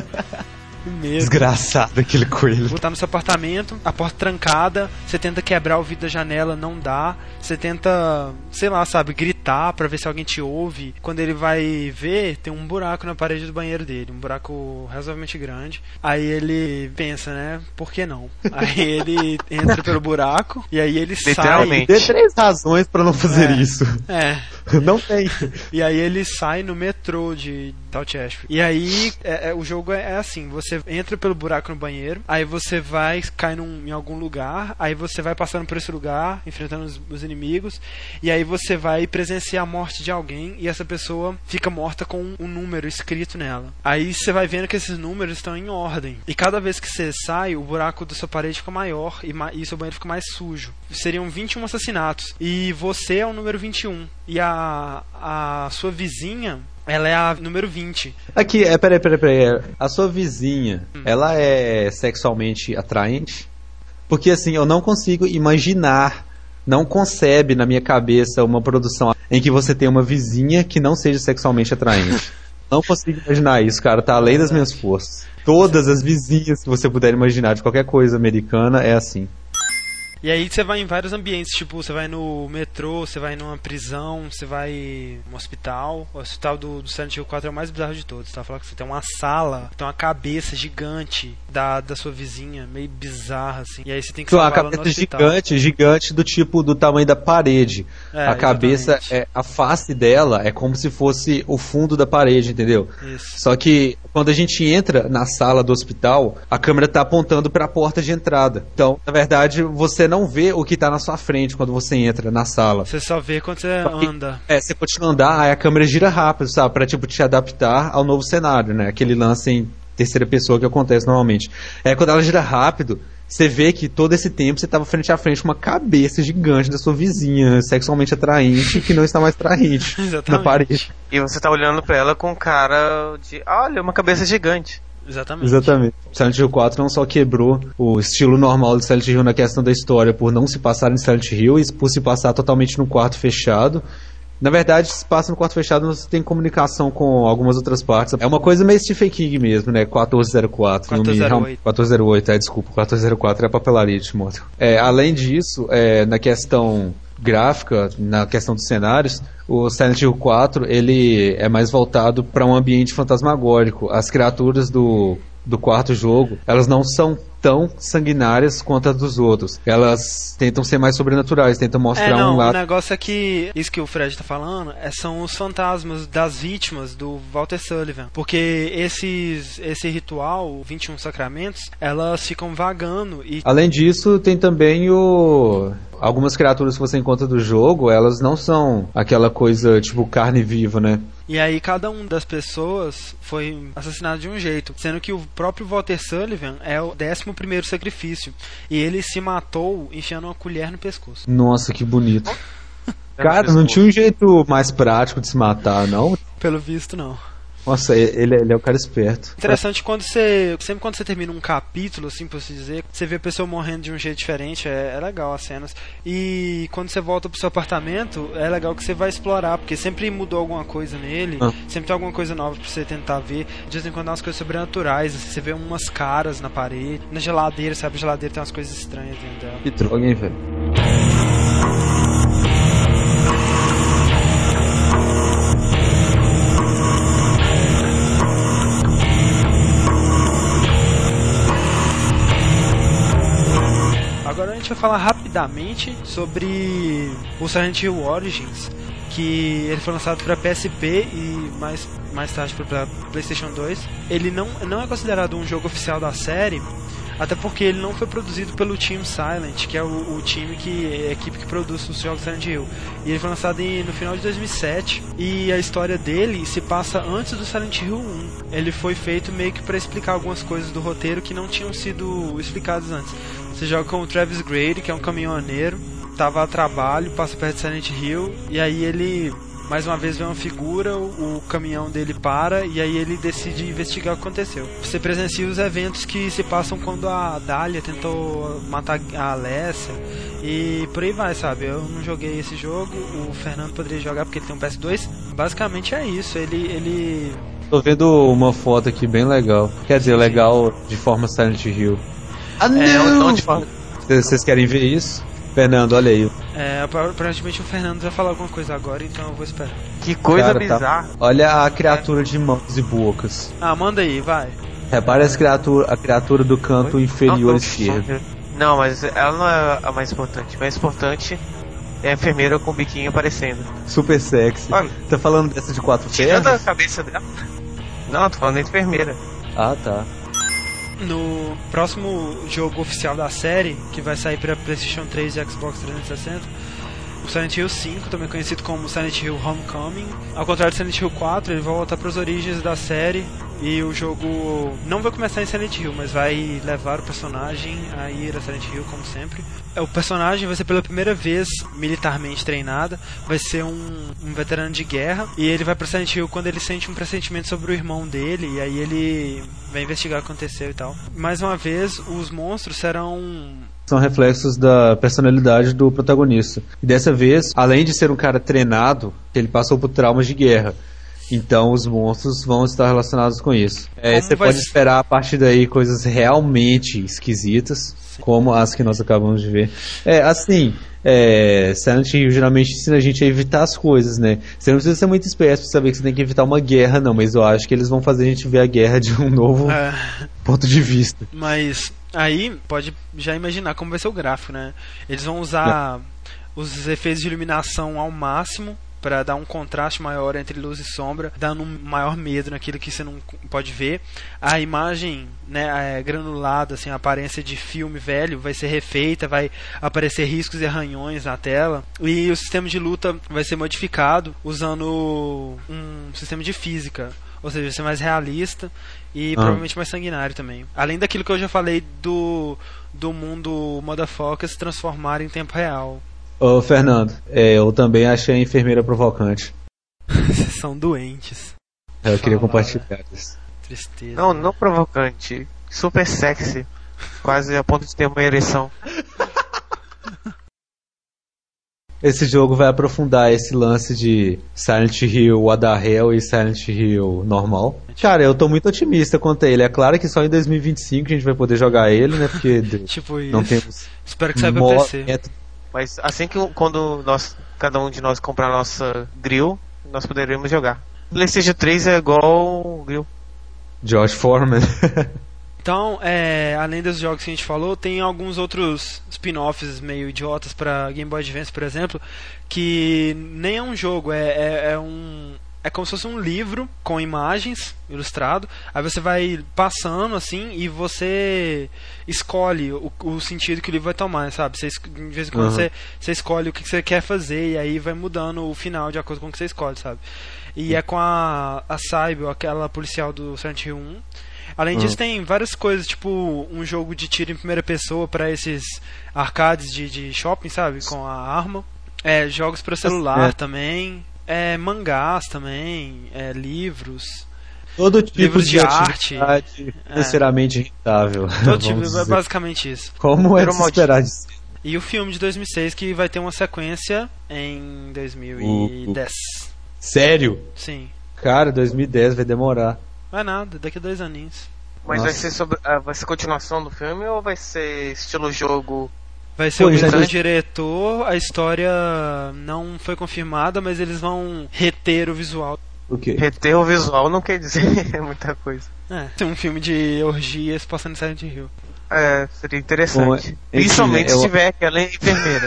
[SPEAKER 2] Mesmo.
[SPEAKER 1] Desgraçado aquele coelho.
[SPEAKER 2] Tá no seu apartamento, a porta trancada, você tenta quebrar o vidro da janela, não dá. Você tenta, sei lá, sabe, gritar pra ver se alguém te ouve. Quando ele vai ver, tem um buraco na parede do banheiro dele, um buraco razoavelmente grande. Aí ele pensa, né, por que não? Aí ele entra pelo buraco e aí ele sai.
[SPEAKER 1] Tem três razões pra não fazer
[SPEAKER 2] é,
[SPEAKER 1] isso.
[SPEAKER 2] É.
[SPEAKER 1] Não tem.
[SPEAKER 2] E aí ele sai no metrô de South Ashfield. E aí é, é, o jogo é assim, você entra pelo buraco no banheiro, aí você vai, cai num, em algum lugar, aí você vai passando por esse lugar, enfrentando os, os inimigos, e aí você vai presenciar a morte de alguém, e essa pessoa fica morta com um, um número escrito nela. Aí você vai vendo que esses números estão em ordem. E cada vez que você sai, o buraco da sua parede fica maior, e, ma- e seu banheiro fica mais sujo. Seriam vinte e um assassinatos. E você é o número vinte e um. E a, a sua vizinha... Ela é a número vinte.
[SPEAKER 1] Aqui, é, peraí, peraí, peraí. A sua vizinha, hum. ela é sexualmente atraente? Porque assim, eu não consigo imaginar, não concebe na minha cabeça uma produção em que você tem uma vizinha que não seja sexualmente atraente. Não consigo imaginar isso, cara, tá além das minhas forças. Todas as vizinhas que você puder imaginar de qualquer coisa americana é assim.
[SPEAKER 2] E aí você vai em vários ambientes, tipo, você vai no metrô, você vai numa prisão, você vai num hospital. O hospital do, do Silent Hill quatro é o mais bizarro de todos, tá? Falando que você tem uma sala, tem uma cabeça gigante da, da sua vizinha, meio bizarra, assim. E aí você tem que salvar ela no hospital.
[SPEAKER 1] Uma cabeça gigante, gigante do tipo do tamanho da parede. É, a cabeça, é, a face dela é como se fosse o fundo da parede, entendeu?
[SPEAKER 2] Isso.
[SPEAKER 1] Só que quando a gente entra na sala do hospital, a câmera tá apontando para a porta de entrada. Então, na verdade, você não vê o que tá na sua frente quando você entra na sala.
[SPEAKER 2] Você só vê quando você anda.
[SPEAKER 1] É, você continua a andar, aí a câmera gira rápido, sabe? Pra, tipo, te adaptar ao novo cenário, né? Aquele lance em terceira pessoa que acontece normalmente. É, quando ela gira rápido, você vê que todo esse tempo você tava frente a frente com uma cabeça gigante da sua vizinha, sexualmente atraente, que não está mais atraente na parede.
[SPEAKER 3] E você tá olhando pra ela com cara de, olha, uma cabeça gigante.
[SPEAKER 2] Exatamente.
[SPEAKER 1] Exatamente. Silent Hill quatro não só quebrou o estilo normal de Silent Hill na questão da história por não se passar em Silent Hill e por se passar totalmente num quarto fechado, Na verdade, se passa no quarto fechado, você tem comunicação com algumas outras partes. É uma coisa meio Stephen King mesmo, né? quatorze zero quatro.
[SPEAKER 2] quatorze zero oito.
[SPEAKER 1] quatorze zero oito, é, desculpa. quatorze zero quatro é a papelaria de Timóteo. É, além disso, é, na questão gráfica, na questão dos cenários, o Silent Hill quatro, ele é mais voltado para um ambiente fantasmagórico. As criaturas do, do quarto jogo, elas não são tão sanguinárias quanto as dos outros. Elas tentam ser mais sobrenaturais, tentam mostrar
[SPEAKER 2] é, não,
[SPEAKER 1] um lado...
[SPEAKER 2] o negócio é que, isso que o Fred tá falando, é, são os fantasmas das vítimas do Walter Sullivan. Porque esses, esse ritual, vinte e um sacramentos, elas ficam vagando e...
[SPEAKER 1] Além disso, tem também o... Algumas criaturas que você encontra do jogo, elas não são aquela coisa tipo carne viva, né?
[SPEAKER 2] E aí cada uma das pessoas foi assassinado de um jeito, sendo que o próprio Walter Sullivan é o décimo primeiro sacrifício. E ele se matou enfiando uma colher no pescoço.
[SPEAKER 1] Nossa, que bonito. Cara, não tinha um jeito mais prático de se matar, não?
[SPEAKER 2] Pelo visto, não.
[SPEAKER 1] Nossa, ele, ele é o cara esperto.
[SPEAKER 2] Interessante quando você... Sempre quando você termina um capítulo, assim, por assim dizer, você vê a pessoa morrendo de um jeito diferente, é, é legal as cenas. E quando você volta pro seu apartamento, é legal que você vai explorar, porque sempre mudou alguma coisa nele, ah. sempre tem alguma coisa nova pra você tentar ver. De vez em quando, umas coisas sobrenaturais, assim, você vê umas caras na parede, na geladeira, sabe? A geladeira tem umas coisas estranhas dentro dela.
[SPEAKER 1] Que droga, hein, velho?
[SPEAKER 2] Agora a gente vai falar rapidamente sobre o Silent Hill Origins, que ele foi lançado para P S P e mais, mais tarde para PlayStation dois. Ele não, não é considerado um jogo oficial da série, até porque ele não foi produzido pelo Team Silent, que é o, o time que, a equipe que produz os jogos Silent Hill. E ele foi lançado em, no final de dois mil e sete, e a história dele se passa antes do Silent Hill um. Ele foi feito meio que para explicar algumas coisas do roteiro que não tinham sido explicadas antes. Você joga com o Travis Grady, que é um caminhoneiro, tava a trabalho, passa perto de Silent Hill, e aí ele, mais uma vez, vê uma figura, o, o caminhão dele para, e aí ele decide investigar o que aconteceu. Você presencia os eventos que se passam quando a Dahlia tentou matar a Alessia, e por aí vai, sabe? Eu não joguei esse jogo, o Fernando poderia jogar porque ele tem um P S dois. Basicamente é isso, ele... ele...
[SPEAKER 1] Tô vendo uma foto aqui bem legal, quer dizer, legal de forma Silent Hill. Ah, não! É, vocês querem ver isso? Fernando, olha aí.
[SPEAKER 2] É, aparentemente o Fernando vai falar alguma coisa agora, então eu vou esperar.
[SPEAKER 3] Que coisa
[SPEAKER 1] Cara,
[SPEAKER 3] bizarra.
[SPEAKER 1] Tá... Olha a criatura de mãos e bocas.
[SPEAKER 2] Ah, manda aí, vai.
[SPEAKER 1] Repare as criatura, a criatura do canto
[SPEAKER 3] Oi?
[SPEAKER 1] inferior
[SPEAKER 3] não, não,
[SPEAKER 1] esquerdo.
[SPEAKER 3] Não, mas ela não é a mais importante. A mais importante é a enfermeira com o biquinho aparecendo.
[SPEAKER 1] Super sexy.
[SPEAKER 3] Olha,
[SPEAKER 1] tá falando dessa de quatro
[SPEAKER 3] tirando
[SPEAKER 1] ferros?
[SPEAKER 3] a cabeça dela. Não, tô falando da enfermeira.
[SPEAKER 1] Ah, tá.
[SPEAKER 2] No próximo jogo oficial da série, que vai sair para PlayStation três e Xbox trezentos e sessenta, o Silent Hill cinco, também conhecido como Silent Hill Homecoming. Ao contrário de Silent Hill quatro, ele vai voltar para as origens da série, e o jogo não vai começar em Silent Hill, mas vai levar o personagem a ir a Silent Hill, como sempre. O personagem vai ser pela primeira vez militarmente treinado, vai ser um, um veterano de guerra, e ele vai para Silent Hill quando ele sente um pressentimento sobre o irmão dele, e aí ele vai investigar o que aconteceu e tal. Mais uma vez, os monstros serão...
[SPEAKER 1] São reflexos da personalidade do protagonista. E dessa vez, além de ser um cara treinado, ele passou por traumas de guerra. Então os monstros vão estar relacionados com isso. É, você pode ser... esperar a partir daí coisas realmente esquisitas, sim, como as que nós acabamos de ver. É, assim, é, Silent Hill geralmente ensina a gente a evitar as coisas, né? Você não precisa ser muito esperto pra saber que você tem que evitar uma guerra, não. Mas eu acho que eles vão fazer a gente ver a guerra de um novo é... ponto de vista.
[SPEAKER 2] Mas aí pode já imaginar como vai ser o gráfico, né? Eles vão usar é. os efeitos de iluminação ao máximo para dar um contraste maior entre luz e sombra, dando um maior medo naquilo que você não pode ver. A imagem, né, é granulada, assim, a aparência de filme velho vai ser refeita, vai aparecer riscos e arranhões na tela, e o sistema de luta vai ser modificado usando um sistema de física, ou seja, vai ser mais realista e ah. provavelmente mais sanguinário também. Além daquilo que eu já falei do, do mundo motherfucker se transformar em tempo real.
[SPEAKER 1] Ô, Fernando, é, eu também achei a enfermeira provocante.
[SPEAKER 2] Vocês são doentes.
[SPEAKER 1] Eu queria compartilhar isso.
[SPEAKER 2] Tristeza.
[SPEAKER 3] Não, não provocante. Super sexy. Quase a ponto de ter uma ereção.
[SPEAKER 1] esse jogo vai aprofundar esse lance de Silent Hill What the Hell e Silent Hill normal. Cara, eu tô muito otimista quanto a ele. É claro que só em dois mil e vinte e cinco a gente vai poder jogar ele, né? Porque
[SPEAKER 2] tipo
[SPEAKER 1] não
[SPEAKER 2] isso.
[SPEAKER 1] temos.
[SPEAKER 2] Espero que saiba pra P C.
[SPEAKER 3] Mas assim que quando nós, cada um de nós comprar a nossa grill, nós poderemos jogar. PlayStation três é igual o grill.
[SPEAKER 1] Josh Foreman.
[SPEAKER 2] Então, é, além dos jogos que a gente falou, tem alguns outros spin-offs meio idiotas pra Game Boy Advance, por exemplo, que nem é um jogo, é, é, é um... É como se fosse um livro com imagens, ilustrado. Aí você vai passando assim e você escolhe o, o sentido que o livro vai tomar, sabe? Você, de vez em quando uhum. você, você escolhe o que você quer fazer e aí vai mudando o final de acordo com o que você escolhe, sabe? E é com a, a Cyber, aquela policial do Silent Hill um. Além disso, uhum. tem várias coisas, tipo um jogo de tiro em primeira pessoa para esses arcades de, de shopping, sabe? Com a arma. É, jogos para celular é. também. É, mangás também, é, livros.
[SPEAKER 1] Todo tipo
[SPEAKER 2] livros
[SPEAKER 1] de,
[SPEAKER 2] de arte
[SPEAKER 1] financeiramente é. rentável.
[SPEAKER 2] Todo tipo, é basicamente isso.
[SPEAKER 1] Como é de se esperar disso?
[SPEAKER 2] E o filme de dois mil e seis que vai ter uma sequência em dois mil e dez.
[SPEAKER 1] Uh, sério?
[SPEAKER 2] Sim.
[SPEAKER 1] Cara, dois mil e dez vai demorar.
[SPEAKER 2] Vai nada, daqui a dois aninhos.
[SPEAKER 3] Mas vai ser, sobre, uh, vai ser continuação do filme ou vai ser estilo jogo?
[SPEAKER 2] Vai ser Pô, o mesmo já... diretor, a história não foi confirmada, mas eles vão reter o visual.
[SPEAKER 3] O quê? Reter o visual não quer dizer muita coisa.
[SPEAKER 2] É, tem um filme de orgias passando em Silent Hill.
[SPEAKER 3] É, seria interessante. Bom, principalmente eu... se tiver aquela enfermeira.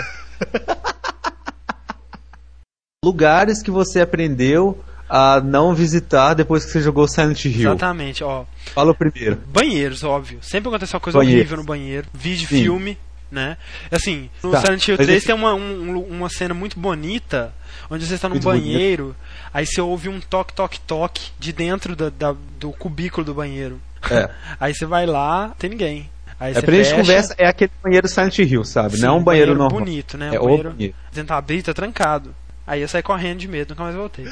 [SPEAKER 1] Lugares que você aprendeu a não visitar depois que você jogou Silent Hill.
[SPEAKER 2] Exatamente, ó.
[SPEAKER 1] Fala o primeiro.
[SPEAKER 2] Banheiros, óbvio. Sempre acontece uma coisa
[SPEAKER 1] Banheiro.
[SPEAKER 2] horrível no banheiro. Vídeo, filme, né? Assim, no
[SPEAKER 1] tá,
[SPEAKER 2] Silent Hill três
[SPEAKER 1] é...
[SPEAKER 2] tem uma, um, uma cena muito bonita, onde você está num muito banheiro, bonito. Aí você ouve um toque, toque, toque de dentro da, da, do cubículo do banheiro.
[SPEAKER 1] É.
[SPEAKER 2] Aí você vai lá, tem ninguém. Aí
[SPEAKER 1] é, pra gente conversa, é aquele banheiro Silent Hill, sabe?
[SPEAKER 2] Sim,
[SPEAKER 1] não é um banheiro, banheiro normal.
[SPEAKER 2] bonito, né?
[SPEAKER 1] É
[SPEAKER 2] um banheiro,
[SPEAKER 1] banheiro.
[SPEAKER 2] Tentar abrir, tá trancado. Aí eu saí correndo de medo, nunca mais voltei.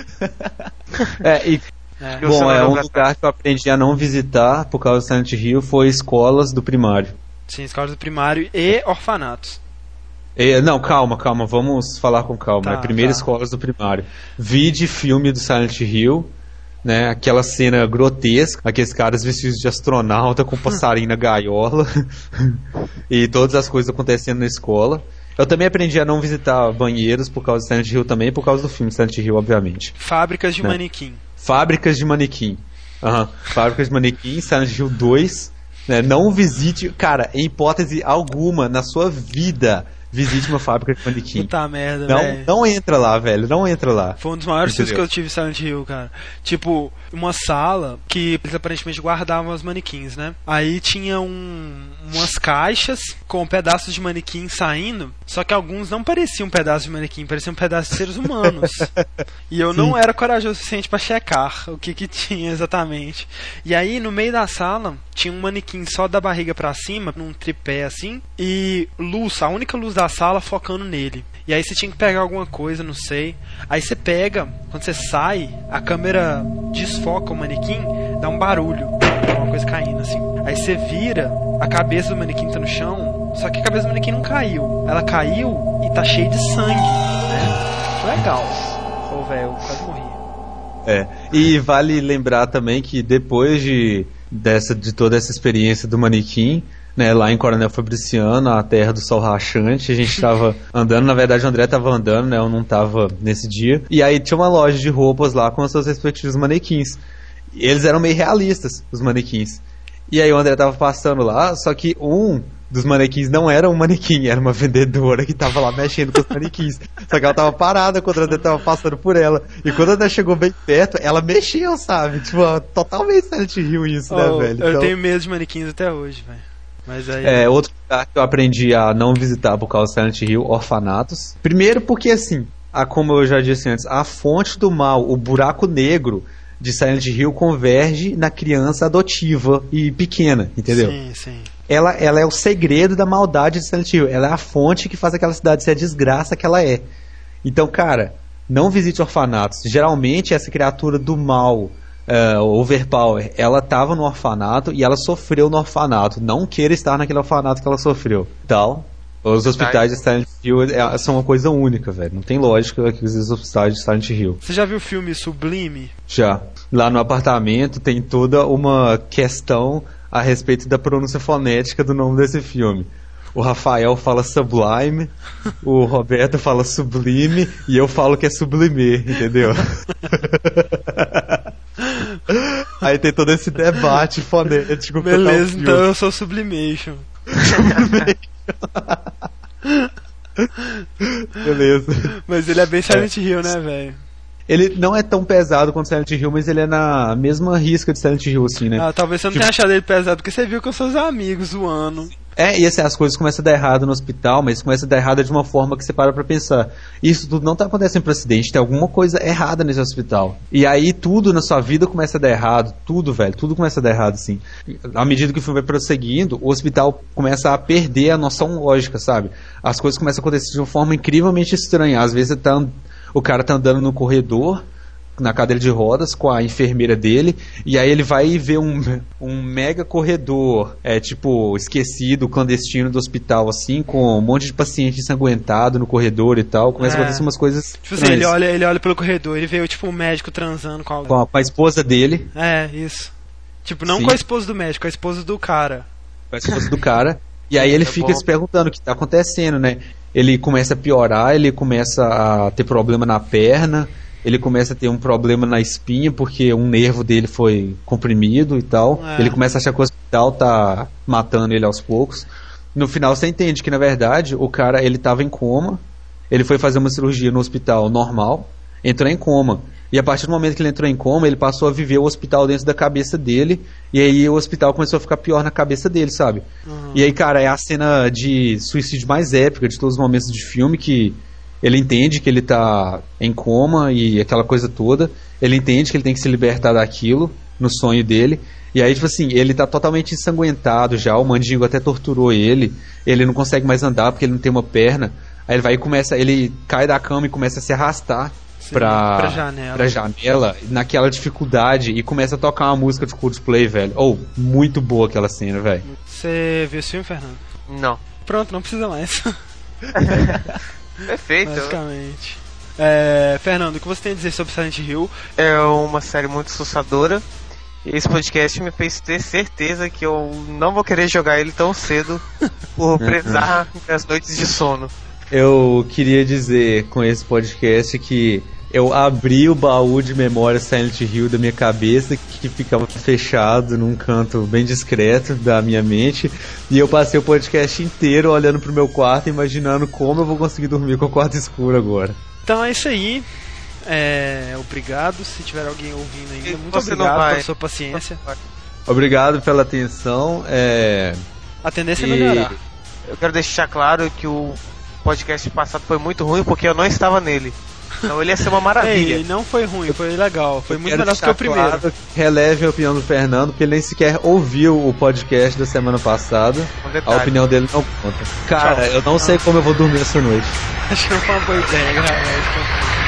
[SPEAKER 1] é, e... É. Bom, é um lugar que eu aprendi a não visitar por causa do Silent Hill foi escolas do primário.
[SPEAKER 2] Sim, escolas do primário e orfanatos.
[SPEAKER 1] E, não, calma, calma, vamos falar com calma.
[SPEAKER 2] Tá,
[SPEAKER 1] é primeiro
[SPEAKER 2] tá.
[SPEAKER 1] escolas do primário. Vi de filme do Silent Hill, né? Aquela cena grotesca, aqueles caras vestidos de astronauta com passarinho na gaiola e todas as coisas acontecendo na escola. Eu também aprendi a não visitar banheiros por causa do Silent Hill também, por causa do filme Silent Hill, obviamente.
[SPEAKER 2] Fábricas de
[SPEAKER 1] né?
[SPEAKER 2] manequim.
[SPEAKER 1] Fábricas de manequim. Uhum. Fábricas de manequim, Silent Hill dois. Né? Não visite, cara, em hipótese alguma, na sua vida, visite uma fábrica de manequim.
[SPEAKER 2] Puta merda,
[SPEAKER 1] não,
[SPEAKER 2] velho.
[SPEAKER 1] Não entra lá, velho. Não entra lá.
[SPEAKER 2] Foi um dos maiores sustos que eu tive em Silent Hill, cara. Tipo, uma sala que eles aparentemente guardavam os manequins, né? Aí tinha um, umas caixas com pedaços de manequim saindo, só que alguns não pareciam pedaços de manequim, pareciam pedaços de seres humanos. E eu Sim. não era corajoso o suficiente pra checar o que que tinha exatamente. E aí, no meio da sala, tinha um manequim só da barriga pra cima, num tripé assim, e luz, a única luz da sala focando nele. E aí você tinha que pegar alguma coisa, não sei. Aí você pega, quando você sai, a câmera desfoca o manequim, dá um barulho, uma coisa caindo assim. Aí você vira, a cabeça do manequim tá no chão, só que a cabeça do manequim não caiu. Ela caiu e tá cheia de sangue, né? Legal. Ô, velho, eu quase morri.
[SPEAKER 1] É, e vale lembrar também que depois de, dessa, de toda essa experiência do manequim, né, lá em Coronel Fabriciano, a terra do sol rachante, a gente tava andando, na verdade o André tava andando, né, eu não tava nesse dia, e aí tinha uma loja de roupas lá com os seus respectivos manequins, e eles eram meio realistas, os manequins, e aí o André tava passando lá, só que um dos manequins não era um manequim, era uma vendedora que tava lá mexendo com os manequins, só que ela tava parada quando o André tava passando por ela, e quando o André chegou bem perto, ela mexeu, sabe, tipo, totalmente Silent Hill isso,
[SPEAKER 2] oh,
[SPEAKER 1] né, velho?
[SPEAKER 2] Eu
[SPEAKER 1] então...
[SPEAKER 2] tenho medo de manequins até hoje, velho. Mas aí...
[SPEAKER 1] É, outro lugar que eu aprendi a não visitar por causa do Silent Hill, orfanatos. Primeiro porque, assim, a, como eu já disse antes, a fonte do mal, o buraco negro de Silent Hill converge na criança adotiva e pequena, entendeu?
[SPEAKER 2] Sim, sim.
[SPEAKER 1] Ela, ela é o segredo da maldade de Silent Hill. Ela é a fonte que faz aquela cidade ser a desgraça que ela é. Então, cara, não visite orfanatos. Geralmente, essa criatura do mal... Uh, Overpower, ela estava no orfanato e ela sofreu no orfanato. Não queira estar naquele orfanato que ela sofreu. Então, Os hospitais de Silent Hill é, são uma coisa única, velho. Não tem lógica aqueles hospitais de Silent Hill.
[SPEAKER 2] Você já viu o filme Sublime?
[SPEAKER 1] Já. Lá no apartamento tem toda uma questão a respeito da pronúncia fonética do nome desse filme. O Rafael fala Sublime, o Roberto fala Sublime e eu falo que é Sublime, entendeu? Aí tem todo esse debate fonético.
[SPEAKER 2] Beleza, então eu sou Sublimation.
[SPEAKER 1] Beleza.
[SPEAKER 2] Mas ele é bem Silent é. Hill, né, velho?
[SPEAKER 1] Ele não é tão pesado quanto Silent Hill, mas ele é na mesma risca de Silent Hill, assim, né?
[SPEAKER 2] Ah, talvez você não tipo... tenha achado ele pesado, porque você viu com seus amigos zoando.
[SPEAKER 1] É, e assim, as coisas começam a dar errado no hospital, mas começam a dar errado de uma forma que você para pra pensar. Isso tudo não tá acontecendo por acidente, tem alguma coisa errada nesse hospital. E aí tudo na sua vida começa a dar errado, tudo, velho, tudo começa a dar errado, assim. À medida que o filme vai prosseguindo, o hospital começa a perder a noção lógica, sabe? As coisas começam a acontecer de uma forma incrivelmente estranha. Às vezes você tá, o cara tá andando no corredor, na cadeira de rodas com a enfermeira dele, e aí ele vai ver um, um mega corredor é, tipo, esquecido, clandestino do hospital, assim, com um monte de paciente ensanguentado no corredor e tal, começa é. a acontecer umas coisas
[SPEAKER 2] tipo assim, ele olha, ele olha pelo corredor, ele vê tipo um médico transando com alguém.
[SPEAKER 1] Com a, com a esposa dele.
[SPEAKER 2] É, isso. Tipo, não
[SPEAKER 1] Sim.
[SPEAKER 2] com a esposa do médico, com a esposa do cara.
[SPEAKER 1] Com a esposa do cara. E aí ele é fica bom. se perguntando o que tá acontecendo, né? Ele começa a piorar, ele começa a ter problema na perna, ele começa a ter um problema na espinha porque um nervo dele foi comprimido e tal. É. Ele começa a achar que o hospital tá matando ele aos poucos. No final você entende que, na verdade, o cara, ele tava em coma, ele foi fazer uma cirurgia no hospital normal, entrou em coma. E a partir do momento que ele entrou em coma, ele passou a viver o hospital dentro da cabeça dele, e aí o hospital começou a ficar pior na cabeça dele, sabe? Uhum. E aí, cara, é a cena de suicídio mais épica de todos os momentos de filme, que ele entende que ele tá em coma e aquela coisa toda. Ele entende que ele tem que se libertar daquilo no sonho dele. E aí, tipo assim, ele tá totalmente ensanguentado já. O Mandingo até torturou ele. Ele não consegue mais andar porque ele não tem uma perna. Aí ele vai e começa... Ele cai da cama e começa a se arrastar Sim, pra,
[SPEAKER 2] pra janela.
[SPEAKER 1] pra janela, naquela dificuldade. E começa a tocar uma música de Coldplay, velho. Oh, muito boa aquela cena, velho.
[SPEAKER 2] Você viu esse filme, Fernando?
[SPEAKER 3] Não.
[SPEAKER 2] Pronto, não precisa mais.
[SPEAKER 3] Perfeito.
[SPEAKER 2] Basicamente. É, Fernando, o que você tem a dizer sobre Silent Hill?
[SPEAKER 3] É uma série muito assustadora. E esse podcast me fez ter certeza que eu não vou querer jogar ele tão cedo por precisar das noites de sono.
[SPEAKER 1] Eu queria dizer com esse podcast que eu abri o baú de memória Silent Hill da minha cabeça, que ficava fechado num canto bem discreto da minha mente, e eu passei o podcast inteiro olhando pro meu quarto, imaginando como eu vou conseguir dormir com o quarto escuro agora.
[SPEAKER 2] Então é isso aí. É, obrigado. Se tiver alguém ouvindo ainda,
[SPEAKER 3] e
[SPEAKER 2] muito obrigado pela sua paciência.
[SPEAKER 1] Obrigado pela atenção. É...
[SPEAKER 2] A tendência
[SPEAKER 1] e...
[SPEAKER 2] é melhorar.
[SPEAKER 3] Eu quero deixar claro que o podcast passado foi muito ruim porque eu não estava nele. Então ele ia ser uma maravilha.
[SPEAKER 2] Ei, não foi ruim, foi legal. Foi eu muito melhor do que o primeiro. Claro,
[SPEAKER 1] releve a opinião do Fernando, porque ele nem sequer ouviu o podcast da semana passada. Um a opinião dele não conta. Cara, Tchau. eu não sei como eu vou dormir essa noite.
[SPEAKER 2] Acho que não foi uma boa ideia, galera.